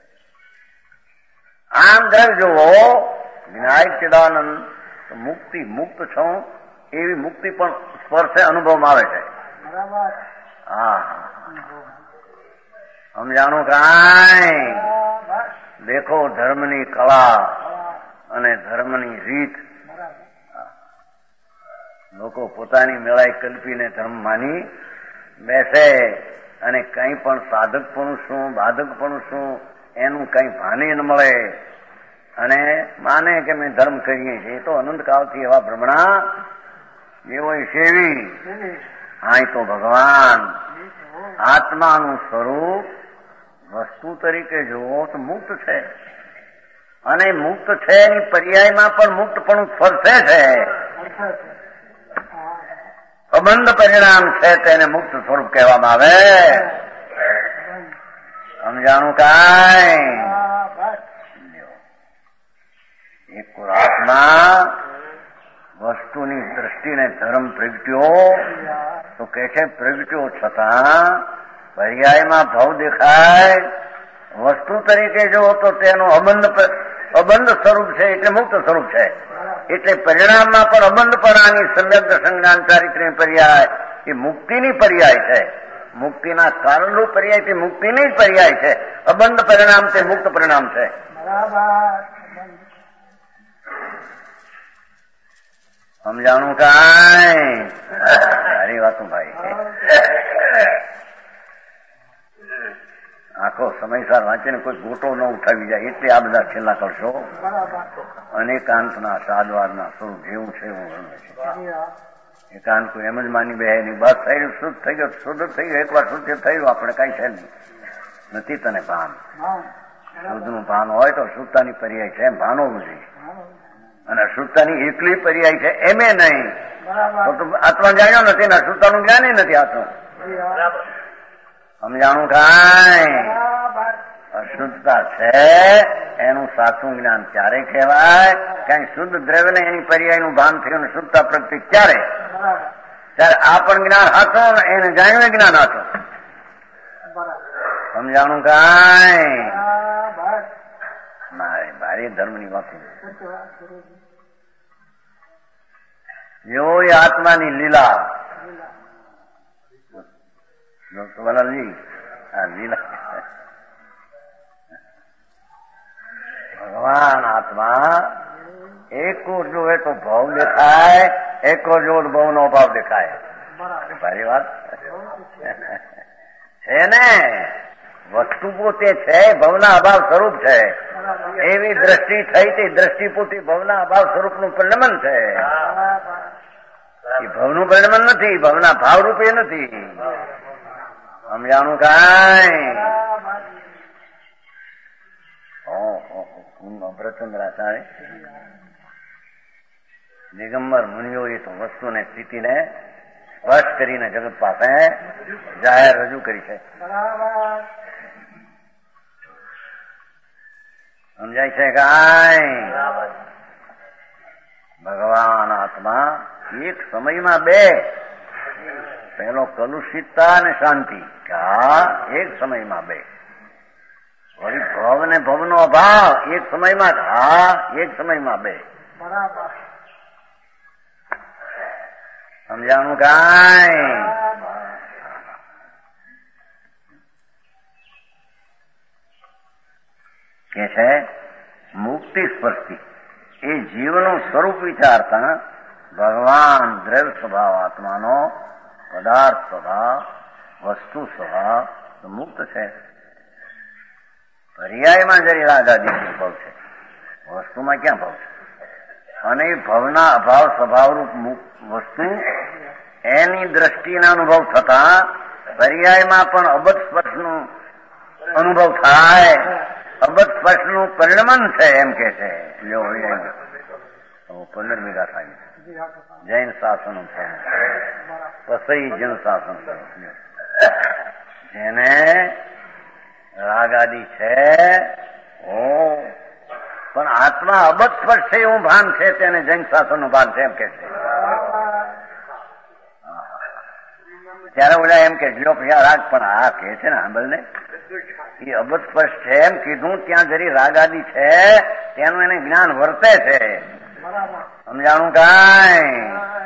આમ દર જુઓ, વિનાયક ચિદાનંદ મુક્તિ મુક્ત છો એવી મુક્તિ પણ સ્પર્શે અનુભવમાં આવે છે. હા, સમજાણું કાંઈ? દેખો ધર્મની કળા અને ધર્મની રીત. લોકો પોતાની મેળાઈ કલ્પીને ધર્મ માની બેસે અને કંઈ પણ સાધક પણ શું બાધક પણ શું એનું કંઈ ભાને ન મળે અને માને કે મેં ધર્મ કરીએ છીએ. એ તો અનંતકાળથી એવા ભ્રમણા એવો સેવી. હા, તો ભગવાન આત્માનું સ્વરૂપ વસ્તુ તરીકે જુઓ તો મુક્ત છે, અને મુક્ત છે એની પર્યાયમાં પણ મુક્ત પણ સ્પર્શે છે. અબંધ પરિણામ છે તેને મુક્ત સ્વરૂપ કહેવામાં આવે. સમજાણું કાંઈ? એક આત્મા વસ્તુની દ્રષ્ટિને ધર્મ પ્રગટ્યો તો કે છે પ્રગટ્યો છતાં પર્યાયમાં ભાવ દેખાય વસ્તુ તરીકે જો તો તેનું અબંધ અબંધ સ્વરૂપ છે એટલે મુક્ત સ્વરૂપ છે. એટલે પરિણામમાં પણ અબંધપણાની સમ્યક સંજ્ઞાન ચારિત્ર્ય પર્યાય એ મુક્તિની પર્યાય છે. મુક્તિના કારણરૂપ પર્યાય તે મુક્તિની જ પર્યાય છે. અબંધ પરિણામ તે મુક્ત પરિણામ છે. સમજાણું કાંઈ? સારી વાતો ભાઈ. આખો સમયસર વાંચીને કોઈ ગોટો ન ઉઠાવી જાય એટલે આ બધા છેલ્લા કરશો. અનેકાંતના સાદવાદના સ્વરૂપ જેવું છે એવું વર્ણવે છે. એકાંત કોઈ એમ જ માની બે એની બસ થઈ શુદ્ધ થઈ ગયો શુદ્ધ થઈ ગયો એકવાર શુદ્ધ થયું આપણે કઈ છે નહીં નથી તને ભાન. શુદ્ધનું ભાન હોય તો શુદ્ધતાની પર્યાય છે એમ ભાનો નથી અને શુદ્ધતાની એકલી પર્યાય છે એમે નહીં તો આત્મા જાણ્યો નથી ને શુદ્ધતાનું જ્ઞાન નથી આત્મા. સમજાણું કાંઈ? અશુદ્ધતા છે એનું સાચું જ્ઞાન ક્યારે કહેવાય? કારણ શુદ્ધ દ્રવ્યને એની પર્યાયનું ભાન થયું ને શુદ્ધતા પ્રગતિ ક્યારે? ત્યારે આ પણ જ્ઞાન હતો ને એને જાણ્યું જ્ઞાન હતું. સમજાણું કાંઈ? મારે ભારે ધર્મની વાત જો એ આત્માની લીલા વલાલજી આ લીલા ભગવાન આત્મા એકો જોવે તો ભાવ દેખાય એકો જોડ ભાવ નો ભાવ દેખાય. સારી વાત છે ને. વસ્તુ પોતે છે ભવના અભાવ સ્વરૂપ છે એવી દ્રષ્ટિ થઈ તે દ્રષ્ટિ પોતે ભવના અભાવ સ્વરૂપનું પરિણમન છે. એ ભવનું પરિણમન નથી ભવના ભાવ રૂપે નથી. સમજાણું કાંઈ? અમૃતચંદ્રાચાર્ય દિગંબર મુનિઓ એ તો વસ્તુને સ્થિતિને સ્પષ્ટ કરીને જગત પાસે જાહેર રજૂ કરી છે. સમજાય છે કાંઈ? ભગવાન આત્મા એક સમયમાં બે પેલો કલુષિતતા અને શાંતિ આ એક સમયમાં બે વળી ભવ ને ભવનો અભાવ એક સમયમાં હા એક સમયમાં બે. સમજાણું કાંઈ? કે છે મુક્તિ સ્પર્શી એ જીવનું સ્વરૂપ વિચારતા ભગવાન દ્રવ્ય સ્વભાવ આત્માનો પદાર્થ સ્વભાવ વસ્તુ સ્વભાવ મુક્ત છે. પર્યાયમાં જરી રાગાદી ભાવ છે વસ્તુમાં ક્યાં ભાવ છે? અને ભવના અભાવ સ્વભાવરૂપ વસ્તુ એની દ્રષ્ટિના અનુભવ થતા પર્યાયમાં પણ અબધ સ્પર્શનું અનુભવ થાય. અબધ સ્પર્શનું પરિણમન છે એમ કે છે. પંદર વીઘા થાય જૈન શાસન છે પસઈ જૈન શાસન જેને રાગાદી છે ઓ પણ આત્મા અબધ સ્પર્શ છે એવું ભાન છે તેને જૈન શાસન નું ભાન છે એમ કે છે. ત્યારે ઓલા એમ કે જો રાગ પણ આ કે છે ને આંબલ ને એ અબધ સ્પર્શ છે એમ કીધું ત્યાં જરી રાગાદી છે તેનું એને જ્ઞાન વર્તે છે. સમજાણું કાંઈ?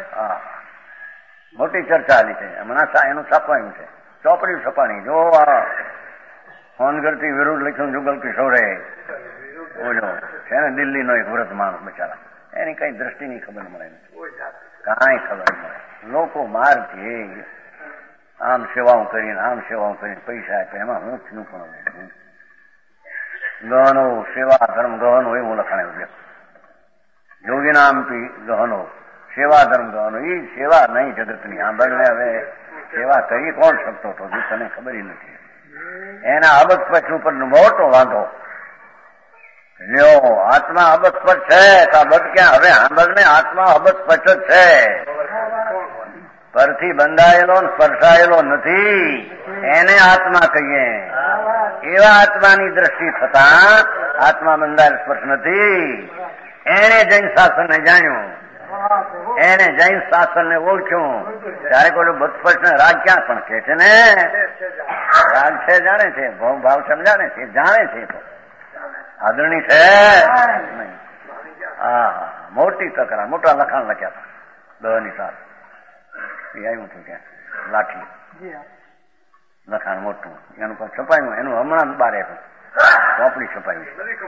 મોટી ચર્ચા આલી છે હમણાં એનું છાપાયું છે ચોપડી છપાણી જો ફોનગરથી વિરુદ્ધ લખ્યું જુગલ કિશોરે બોલો છે ને દિલ્હીનો એક વ્રત માણસ બચારા એની કઈ દ્રષ્ટિની ખબર મળે કાંઈ ખબર મળે. લોકો મારથી આમ સેવાઓ કરીને આમ સેવાઓ કરીને પૈસા આપે એમાં હું થયું પણ ગહનો સેવા ધર્મ ગહનો એવું લખાણ યોગી નામથી ગહનો સેવા ધર્મ ગહનો એ સેવા નહીં જગતની આંબળને હવે સેવા કરી કોણ શકતો હતો તને ખબર નથી. એના અબધ સ્પર્શ ઉપર મોટો વાંધો લ્યો આત્મા અબધ સ્પર્શ છે તો આ બધ ક્યાં હવે આંબળને આત્મા અબધ સ્પર્શ જ છે. પરથી બંધાયેલો સ્પર્શાયેલો નથી એને આત્મા કહીએ. એવા આત્માની દ્રષ્ટિ થતા આત્મા બંધાયેલ સ્પર્શ નથી. એને જૈન શાસનને જાણ્યું, એને જૈન શાસનને ઓળખ્યું. ત્યારે કોઈ બદસ્પર્શ રાગ ક્યાં પણ કે છે ને, રાગ છે જાણે છે, ભાવ ભાવ સમજાણે છે, જાણે છે, આદરણી છે નહીં. હા મોટી તકરાર, મોટા લખાણ લખ્યા હતા દહની સાથ એ આવ્યું હતું ત્યાં લાઠી લખાણ મોટું એનું પર છપાયું. એનું હમણાં બારે હતું ચોપડી છપાયું.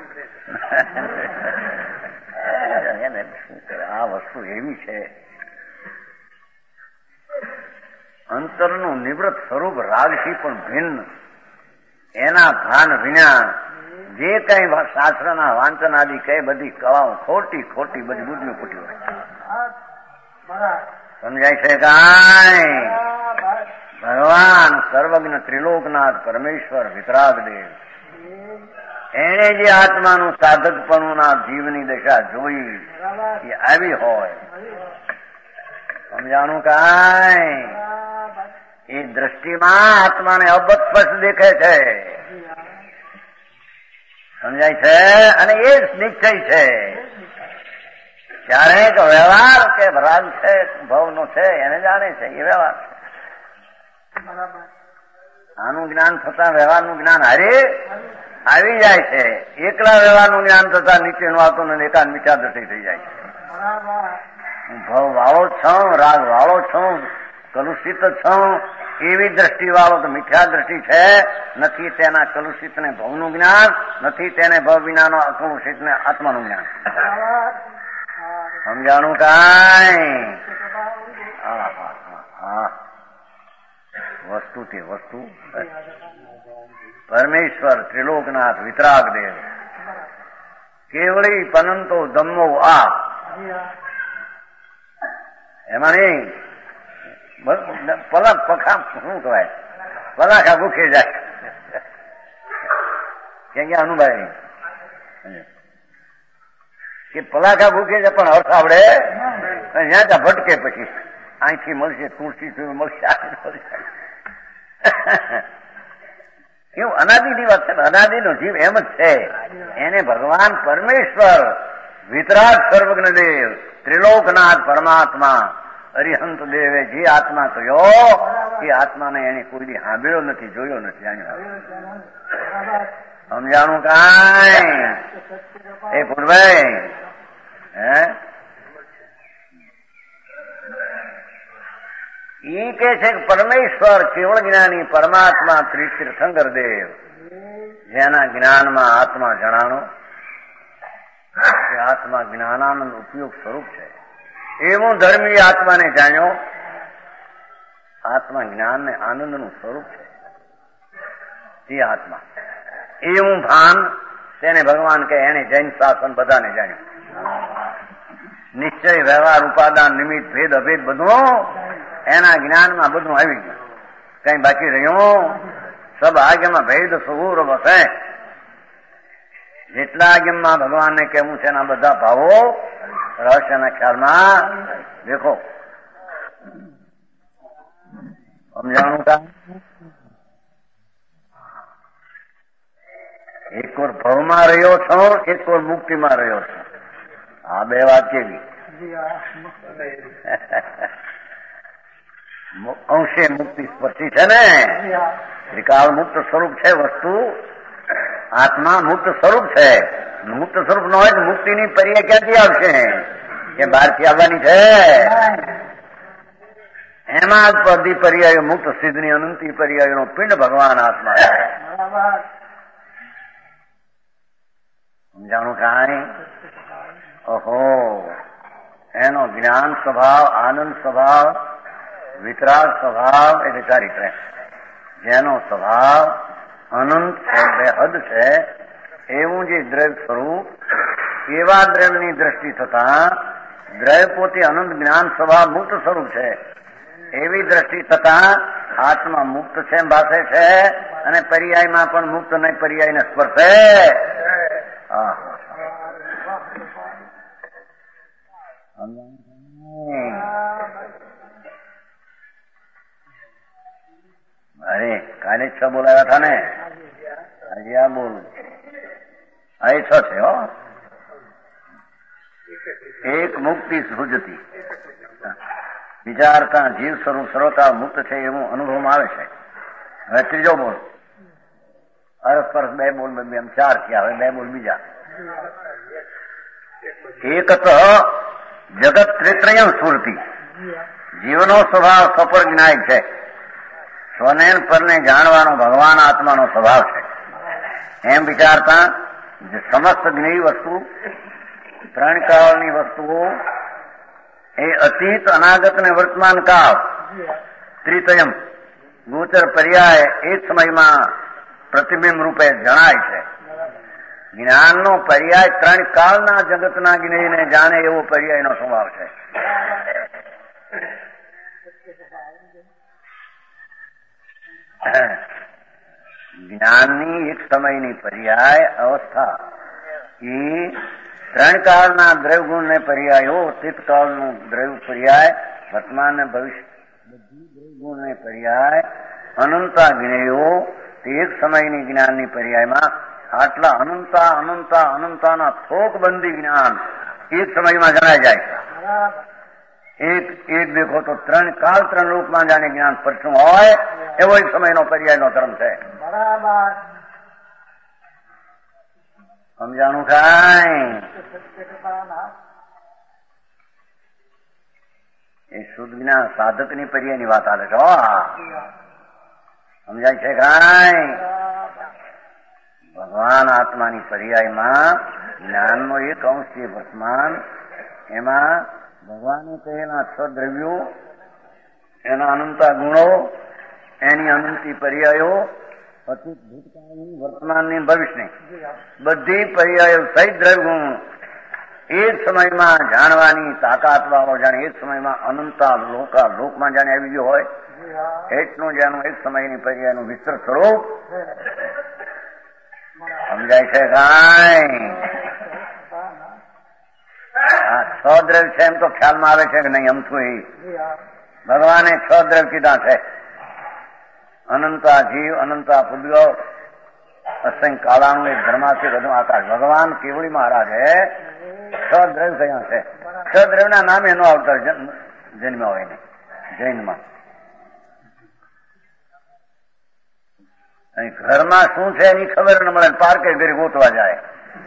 એને શું કરે, આ વસ્તુ એવી છે. અંતરનું નિવૃત્ત સ્વરૂપ રાગથી પણ ભિન્ન. એના ભાન વિના જે કઈ શાસ્ત્રના વાંચન આદિ કઈ બધી કળાઓ ખોટી ખોટી બધી બુદ્ધિ ખોટી હોય. સમજાય છે કાંઈ? ભગવાન સર્વજ્ઞ ત્રિલોકનાથ પરમેશ્વર વિતરાગદેવ એને જે આત્માનું સાધકપણું ના જીવની દશા જોઈ એ આવી હોય. સમજાણું કાંઈ? એ દ્રષ્ટિમાં આત્માને અબસ્પષ્ટ દેખે છે. સમજાય છે? અને એ જ નિશ્ચય છે. ક્યારેક વ્યવહાર કે રાગ છે ભાવનો છે એને જાણે છે, એ વ્યવહાર છે. આનું જ્ઞાન થતા વ્યવહારનું જ્ઞાન હારે આવી જાય છે. એકલા વ્યવહારનું જ્ઞાન થતા નીચેનું આવતું ને એકાદ મિથ્યા દ્રષ્ટિ થઈ જાય છે. હું ભાવ વાળો છું, રાગ વાળો છું, કલુષિત છું એવી દ્રષ્ટિ વાળો તો મિથ્યા દ્રષ્ટિ છે. નથી તેના કલુષિત ને ભવનું જ્ઞાન, નથી તેને ભવ વિનાનો અકલુષિત ને આત્માનું જ્ઞાન. સમજાણું કાંઈ? હા હા હા વસ્તુ તે વસ્તુ. પરમેશ્વર ત્રિલોકનાથ વિતરાગદેવ કેવળી પનંતો ધમ્મો આ એમાં નહીં પલક પખા શું કહેવાય પલાખા ભૂખે જાય ક્યાં ક્યાં અનુભવાય કે પલાખા ભૂખે છે પણ અર્થ આવડે જ્યાં ત્યાં ભટકે પછી અહીંથી મળશે તુલસી મળશે એવું અનાદિની વાત છે. અનાદિનો જીવ એમ જ છે. એને ભગવાન પરમેશ્વર વિતરાગ સર્વજ્ઞ દેવ ત્રિલોકનાથ પરમાત્મા અરિહંત દેવે જે આત્મા કહ્યો એ આત્માને એને કોઈ દી સાંભળ્યો નથી, જોયો નથી, જાણ્યો. સમજાણું કાંઈ? એ પૂર્ભાઈ હે ઈ કે છે કે પરમેશ્વર કેવળ જ્ઞાની પરમાત્મા ત્રિતીર્થંકર દેવ જેના જ્ઞાનમાં આત્મા જણાણો કે આત્મા જ્ઞાનાનંદ ઉપયોગ સ્વરૂપ છે. એવું ધર્મી આત્માને જાણ્યો. આત્મા જ્ઞાન ને આનંદનું સ્વરૂપ છે. એ આત્મા એવું ભાન તેને ભગવાન કે એને જૈન શાસન બધાને જાણ્યું. નિશ્ચય વ્યવહાર ઉપાદાન નિમિત્ત ભેદ અભેદ બધું એના જ્ઞાનમાં બધું આવી ગયું. કઈ બાકી રહ્યું? સબ આજ્ઞામાં ભેદ સુહૂર વસે. જેટલા આજ્ઞામાં ભગવાનને કહેવું છે એના બધા ભાવો રહસ્યના ખ્યાલમાં દેખો. સમજાણું કા? એક ઓર ભવમાં રહ્યો છો, એક ઓર મુક્તિમાં રહ્યો છો. આ બે વાત કેવી? અંશે મુક્તિ સ્પર્શી છે ને. ત્રિકાળ મુક્ત સ્વરૂપ છે વસ્તુ. આત્મા મુક્ત સ્વરૂપ છે. મુક્ત સ્વરૂપ ન હોય તો મુક્તિની પર્યાય ક્યાંથી આવશે? કે બહારથી આવવાની છે? એમાં જ બધી પર્યાયો મુક્ત સિદ્ધની અનંતી પર્યાયોનો પિંડ ભગવાન આત્મા છે. સમજાણું કાંઈ? ઓહો એનો જ્ઞાન સ્વભાવ, આનંદ સ્વભાવ, વિતરાગ સ્વભાવ એટલે ચારિત્ર. જેનો સ્વભાવ અનંત છે, બેહદ છે, એવું જે દ્રવ્ય સ્વરૂપ એવા દ્રવ્યની દ્રષ્ટિ થતા દ્રવ્ય પોતે અનંત જ્ઞાન સ્વભાવ મુક્ત સ્વરૂપ છે એવી દ્રષ્ટિ થતા આત્મા મુક્ત છે ભાષે છે અને પર્યાયમાં પણ મુક્ત નહીં પર્યાયને સ્પર્શે. છ બોલાવ્યા હતા ને હજી આ બોલ આ એ છ છે હો. એક મુક્તિ સૃજતી વિચારતા જીવ સ્વરૂપ સર્વતા મુક્ત છે એવું અનુભવમાં આવે છે. હવે ત્રીજો બોલ અરસ પરસ બે બોલ બે એમ ચાર થયા. હવે બે બોલ બીજા. એકત જગત ત્રિત્રયમ સ્ફૂર્તિ જીવનો સ્વભાવ સ્વપર જ્ઞાય છે. સ્વને પરને જાણવાનો ભગવાન આત્માનો સ્વભાવ છે એમ વિચારતા સમસ્ત જ્ઞેય વસ્તુ ત્રણ કાળની વસ્તુઓ એ અતીત અનાગત અને વર્તમાન કાળ ત્રિતયમ ગોચર પર્યાય એક સમયમાં પ્રતિબિંબ રૂપે જણાય છે. જ્ઞાનનો પર્યાય ત્રણ કાળના જગતના જ્ઞેયને જાણે એવો પર્યાયનો સ્વભાવ છે. જ્ઞાનની એક સમયની પર્યાય અવસ્થા એ ત્રણ કાળના દ્રવ્ય ગુણને પર્યાયો તીતકાળનું દ્રવ્ય પર્યાય વર્તમાન ને ભવિષ્ય બધી દ્રવ્ય ગુણને પર્યાય અનંતા જ્ઞેયો તે એક સમયની જ્ઞાનની પર્યાયમાં આટલા અનંતા અનંતા અનંતાના થોકબંધી જ્ઞાન એક સમયમાં જણાય જાય છે. એક એક દેખો તો ત્રણ કાળ ત્રણ રૂપમાં જાણે જ્ઞાન પરચું હોય એવો એક સમયનો પર્યાયનો ધર્મ છે. સમજાણું કાંઈ? એ શુદ્ધ જ્ઞાન સાધકની પર્યાયની વાત આવે છે. સમજાય છે કાંઈ? ભગવાન આત્માની પર્યાયમાં જ્ઞાનનો એક અંશ છે વર્તમાન. એમાં ભગવાને કહેલા છ દ્રવ્યો એના અનંતા ગુણો એની અનંતી પર્યાયો અતીત ભૂતકાળની વર્તમાનની ભવિષ્યની બધી પર્યાયો સહિત દ્રવ્ય ગુણ એક સમયમાં જાણવાની તાકાત વાળો જાણે એક સમયમાં અનંતા લોકા લોકમાં જાણે આવી ગયો હોય એટલું જેનું એક સમયની પર્યાયનું વિસ્તૃત સ્વરૂપ સમજાય છે કાંઈ? હા છ દ્રવ્ય છે એમ તો ખ્યાલમાં આવે છે કે નહીં? અમથું એ ભગવાને છ દ્રવ્ય કીધા છે. અનંતા જીવ અનંતા પુદ્ગલ અસંખ્ય કાળાનું એક ધર્માથી બધું આકાશ. ભગવાન કેવળી મહારાજે છ દ્રવ્ય કયા છે. છ દ્રવ્યના નામે એનો અવતાર જન્મ હોય ને જૈનમાં. ઘરમાં શું છે એની ખબર ન મળે પાર્કે ઘરે ગોતવા જાય.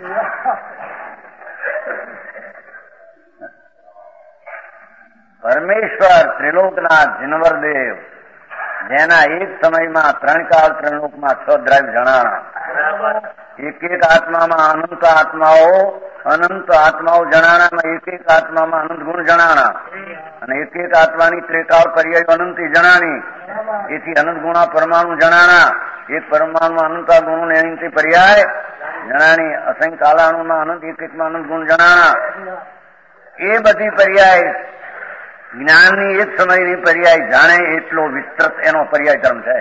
પરમેશ્વર ત્રિલોકનાથ જીનવરદેવ જેના એક સમયમાં ત્રણ કાળ ત્રણ લોકમાં છ દ્રવ્ય જણાણા. એક એક આત્મામાં અનંત આત્માઓ અનંત આત્માઓ જણાણામાં એક એક આત્મામાં અનંત ગુણ જણાણા અને એક એક આત્માની ત્રિકાળ પર્યાયો અનંતી જણાણી. એથી અનંત ગુણા પરમાણુ જણાણા. એક પરમાણુમાં અનંતા ગુણો એની પર્યાય જણાણી. અસંખ્ય કાળાણુમાં અનંત એક એકમાં અનંત ગુણ જણાણા. એ બધી પર્યાય જ્ઞાનની એક સમયની પર્યાય જાણે એટલો વિસ્તૃત એનો પર્યાય ધર્મ છે.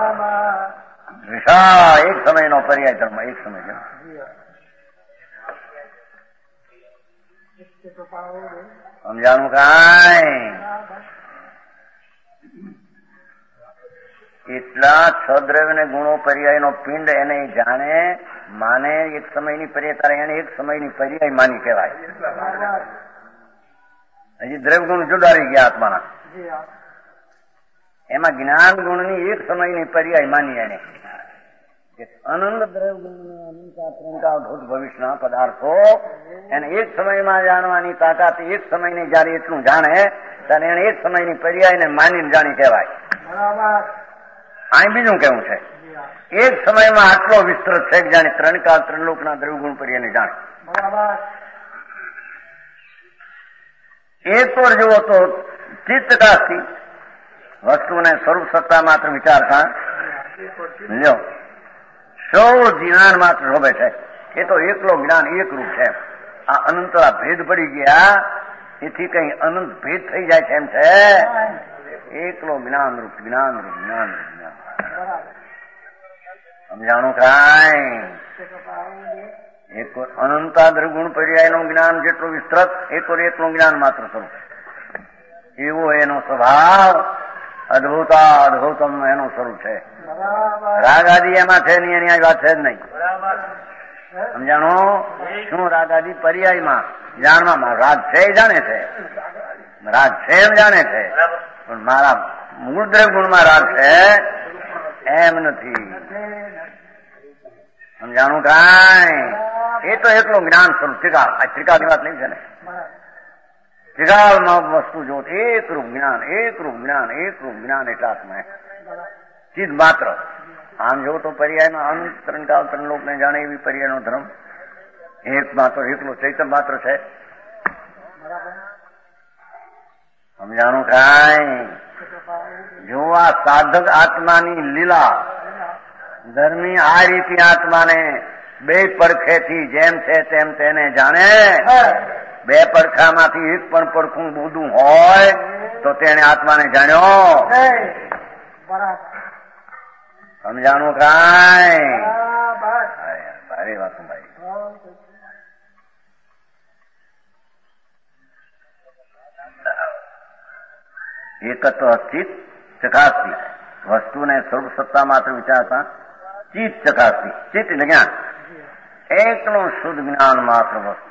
વિશાળ એક સમયનો પર્યાય ધર્મ. એક સમય ધર્મ સમજાણું કાંઈ? એટલા છ દ્રવ્ય ને ગુણો પર્યાયનો પિંડ એને જાણે માને એક સમયની પર્યાય તારે એને એક સમયની પર્યાય માની કહેવાય. હજી દ્રવ્ય ગુણ જુદા રહી ગયા આત્માના. એમાં જ્ઞાન ગુણની એક સમયની પર્યાય માની એને અનંત દ્રવ્ય ગુણ અનંતા ત્રણકા ભૂત ભવિષ્યના પદાર્થો એને એક સમયમાં જાણવાની તાકાત એક સમયને જયારે એટલું જાણે ત્યારે એને એક સમયની પર્યાયને માનીને જાણી કહેવાય. અહીં બીજું કેવું છે એક સમયમાં આટલો વિસ્તૃત છે કે જાણે ત્રણ કાળ ત્રણ લોકના દ્રવ્ય ગુણ પર્યાયને જાણે. એક પર જુઓ તો ચિત્તકાથી વસ્તુને સ્વરૂપ સત્તા માત્ર વિચારતા લ્યો સૌ જ્ઞાન માત્ર શોભે છે. એ તો એકલો જ્ઞાન એક રૂપ છે. આ અનંતરા ભેદ પડી ગયા એથી કઈ અનંત ભેદ થઈ જાય છે એમ છે. એકલો જ્ઞાન રૂપ જ્ઞાન રૂપ જ્ઞાન રૂપ જ્ઞાન. સમજાણું કાંઈ? એક અનંતા દ્રગુણ પર્યાયનું જ્ઞાન જેટલું વિસ્તૃત એક એકલું જ્ઞાન માત્ર સ્વરૂપ એવો એનો સ્વભાવ અદભુતા અદભુતમ એનું સ્વરૂપ છે. રાગ આદિ એમાં છે નહીં, એની વાત છે જ નહીં. સમજાણો? શું રાગ આદિ પર્યાયમાં જાણવામાં રાગ છે એ જાણે છે, રાગ છે એમ જાણે છે, પણ મારા મૂળ દ્રવ્ય ગુણમાં રાગ છે એમ નથી. સમજાણું કાંઈ? એ તો એટલું જ્ઞાન સ્વરૂપ ત્રિકાળ, આ ત્રિકાળની વાત નહીં છે ને. ત્રિકાળમાં વસ્તુ જો એકરૂપ જ્ઞાન, એકરૂપ જ્ઞાન, એકરૂપ જ્ઞાન એટલે આત્મા ચિદ માત્ર. આમ જો તો પર્યાયમાં અનંત ત્રણ કાળ ત્રણ લોક ને જાણે એવી પર્યાયનો ધર્મ એક માત્ર એકલો ચૈતન્ય માત્ર છે. સમજાણું કાંઈ? જો આ સાધક આત્માની લીલા ધર્મી આ રીતે આત્માને બે પડખેથી જેમ છે તેમ તેને જાણે. બે પડખામાંથી એક પણ પડખું બુદું હોય તો તેને આત્માને જાણ્યો. સમજાણું કાંઈ? ભારે વાત ભાઈ. એક તો ચિત્ત ચકાસતી વસ્તુને સ્વરૂપ સત્તા માત્ર વિચારતા ચિત્ત ચકાસતી. ચિત્ત એટલે જ્ઞાન, એકલું શુદ્ધ જ્ઞાન માત્ર વસ્તુ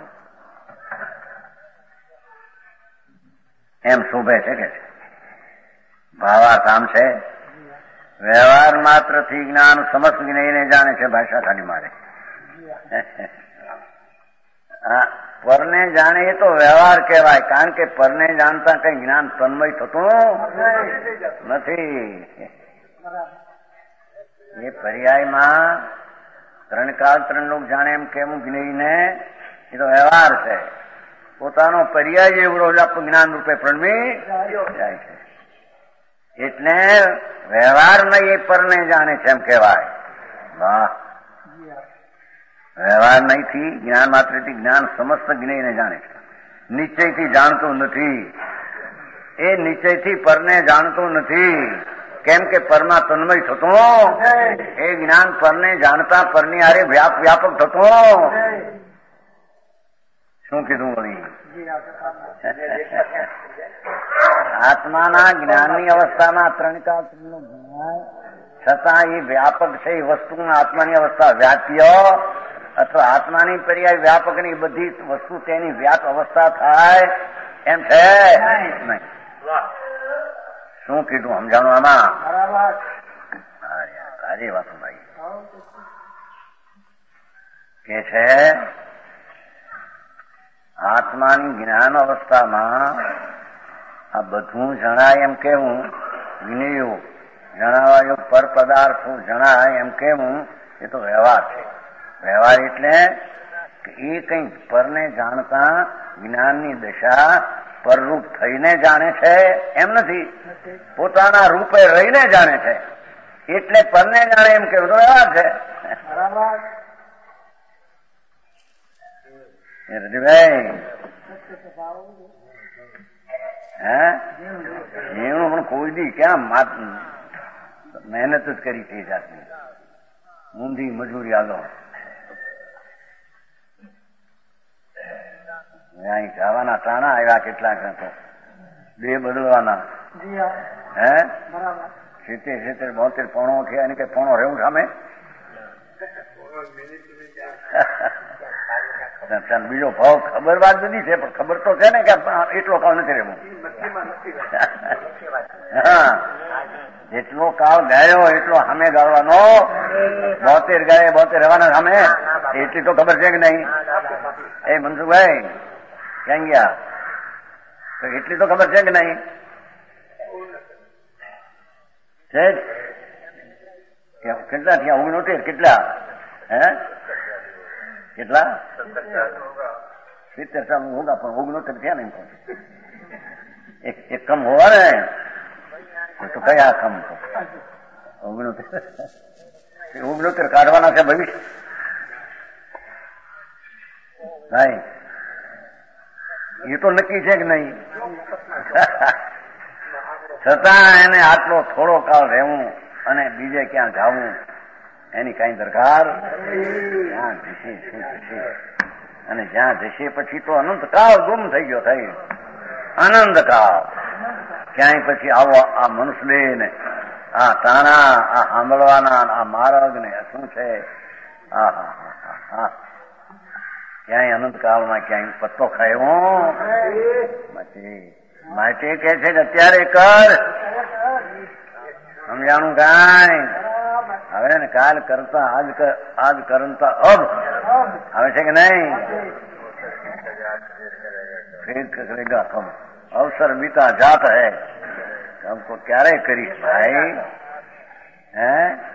એમ શોભે છે કે ભાવા કામ છે. વ્યવહાર માત્ર થી જ્ઞાન સમસ્ત જ્ઞાનને જાણે છે. ભાષા ખાલી મારે પરને જાણે એ તો વ્યવહાર કહેવાય, કારણ કે પરને જાણતા કઈ જ્ઞાન તન્મય થતું નથી. એ પર્યાયમાં ત્રણ કાળ ત્રણ લોક જાણે એમ કેવું જ્ઞાનીને એ તો વ્યવહાર છે. પોતાનો પર્યાય એવડો જ્ઞાન રૂપે પ્રણમી જાય છે. એટલે વ્યવહાર નહીં એ પરને જાણે છે એમ કહેવાય. વાહ! વ્યવહાર નહીંથી જ્ઞાન માત્રથી જ્ઞાન સમસ્ત જ્ઞેયને જાણે છે. નિશ્ચયથી જાણતો નથી. એ નિશ્ચયથી પરને જાણતો નથી. કેમ કે પરમાં તન્મય થતો, એ જ્ઞાન પરને જાણતા પરની હારે વ્યાપ વ્યાપક થતો. શું કીધું વળી? આત્માના જ્ઞાનની અવસ્થામાં ત્રણ કાળ છતાં એ વ્યાપક છે. એ વસ્તુમાં આત્માની અવસ્થા વ્યાપ્ય અથવા આત્માની પર્યાય વ્યાપક ની બધી વસ્તુ તેની વ્યાપ અવસ્થા થાય એમ છે નહીં. શું કીધું સમજાણું આમાં? સારી વાત ભાઈ કે છે આત્માની જ્ઞાન અવસ્થામાં આ બધું જણાય એમ કેવું, જ્ઞેયો જણાવાયો પર પદાર્થો જણાય એમ કેવું, એ તો વ્યવહાર છે. વ્યવહાર એટલે એ કઈ પરને જાણતા જ્ઞાનની દશા પરરૂપ થઈને જાણે છે એમ નથી, પોતાના રૂપે રહીને જાણે છે. એટલે પરને જાણે એમ કેવું તો વ્યવહાર છે. રજભાઈ હે એનું પણ કોઈ દી ક્યાં મહેનત જ કરી તે જાતની ઊંધી મજૂરી આલો. અહીં જવાના ટાણા આવ્યા કેટલાક તો બે બદલવાના હે સિત્તેર સિત્તેર બોતેર પોણો થયા. એને કઈ પોણો રહેવું સામે બીજો ભાવ ખબર વાત બધી છે, પણ ખબર તો છે ને કે એટલો કાળ નથી રહેવું. હા, જેટલો કાળ ગાયો એટલો સામે ગાળવાનો. બોતેર ગાય બોતેર રહેવાના સામે એટલી તો ખબર છે કે નહીં? એ મનસુખભાઈ ક્યાં ગયા? એટલી તો ખબર છે કે નહીં? છે કેટલા થયા? ઓગણોતેર કેટલા? હે કેટલા? સિત્તેર સાલ હોગા, પણ ઓગણોતેર થયા ને એક કમ હોવા ને તો કયા કમ તો ઓગણોતેર ઓગણોતેર કાઢવાના છે ભવિષ્ય ભાઈ. એ તો નક્કી છે કે નહીં? છતાં એને આટલો થોડો કાળ રહેવું અને બીજે ક્યાં જવું એની કઈ દરકાર? જ્યાં જશે શું થશે, અને જ્યાં જશે પછી તો અનંત કાળ ગુમ થઈ ગયો. થઈ અનંત કાળ ક્યાંય પછી આવો આ મનુષ્ય ને આ તાણા, આ સાંભળવાના, આ માર્ગ ને શું છે. હા હા હા હા ક્યાંય અનંતકાળમાં ક્યાંય પત્તો ખાયો માટે કે છે કે અત્યારે કર, સમજાણું કાંઈ. હવે ને કાલ કરતા આજ આજ કરતા અબ આવે છે કે નહીં. કરેગા કમ અવસર બીતા જાત હૈ, हमको ક્યારે કરીશ ભાઈ. હે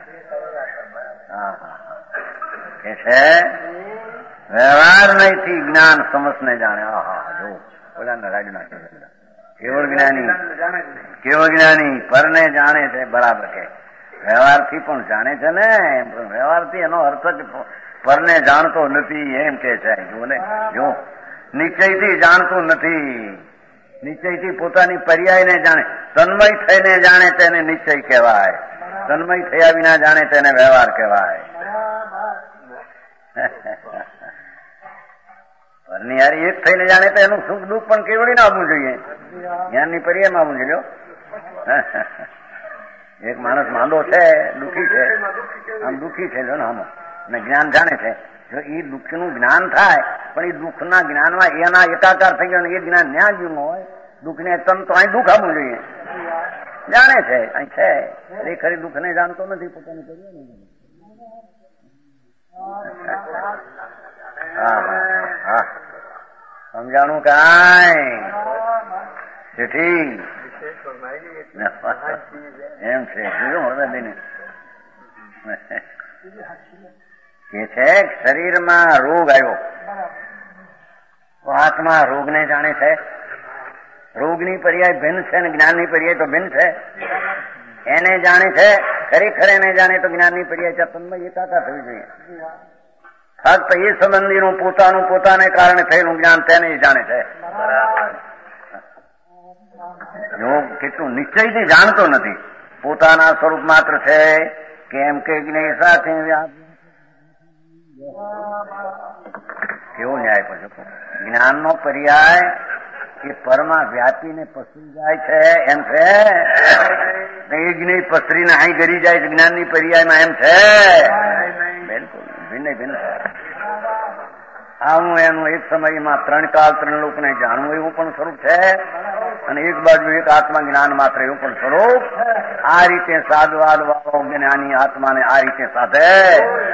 હા હા કે છે વ્યવહાર નહીંથી જ્ઞાન સમજને જાણે. હા હા જો બોલા રાજ ના કેવળ જ્ઞાની, કેવળ જ્ઞાની પરને જાણે છે બરાબર કે વ્યવહારથી પણ જાણે છે ને. વ્યવહારથી એનો અર્થ જ પરને જાણતો નથી એમ કે છે. જો ને જો નિશ્ચયથી જાણતું નથી, નિશ્ચયથી પોતાની પર્યાયને જાણે, તન્મય થઈને જાણે તેને નિશ્ચય કહેવાય, તન્મય થયા વિના જાણે તેને વ્યવહાર કહેવાય. પરની હારી એક થઈને જાણે તો એનું સુખ દુઃખ પણ કેવડી ના આવવું જોઈએ, જ્ઞાનની પર્યાયમાં આવવું જોઈએ. એક માણસ માંદો છે, દુઃખી છે, આમ દુઃખી છે જો ને આમ, અને જ્ઞાન જાણે છે. જો એ દુઃખનું જ્ઞાન થાય પણ એ દુઃખના જ્ઞાનમાં એના એકાકાર થઈ ગયો, એ જ્ઞાન ન્યા જ હોય. દુઃખને તમ તો અહીં દુઃખ આપવું જોઈએ. જાણે છે અહીં છે, એ ખરી દુઃખને જાણતો નથી પોતાની પર્યાય. હા સમજાણું કાંઈ જેઠી એમ છે. કે છે શરીરમાં રોગ આવ્યો તો આત્મા રોગને જાણે છે. રોગની પર્યાય ભિન્ન છે ને જ્ઞાનની પર્યાય તો ભિન્ન છે. એને જાણે છે ખરેખર, એને જાણે તો જ્ઞાનની પર્યાય તન્મય એકાકાર થવી જોઈએ. ફક્ત એ સંબંધીનું પોતાનું પોતાને કારણે થયેલું જ્ઞાન તેને જાણે છે. યોગ કેટલું નિશ્ચયથી જાણતો નથી, પોતાના સ્વરૂપ માત્ર છે કેમ કે જ્ઞેય સાથે કેવો ન્યાય પછી જ્ઞાનનો પર્યાય એ પરમાં વ્યાપીને પસરી જાય છે એમ છે. એ જ્ઞેય પસરીને અહીં ગરી જાય છે જ્ઞાનની પર્યાયમાં એમ છે. બિલકુલ ભિન્ન ભિન્ન. આવું એનું એક સમયમાં ત્રણ કાળ ત્રણ લોકને જાણવું એવું પણ સ્વરૂપ છે, અને એક બાજુ એક આત્મા જ્ઞાન માત્ર એવું પણ સ્વરૂપ. આ રીતે સાધવાદ વાળો જ્ઞાની આત્માને આ રીતે સાધે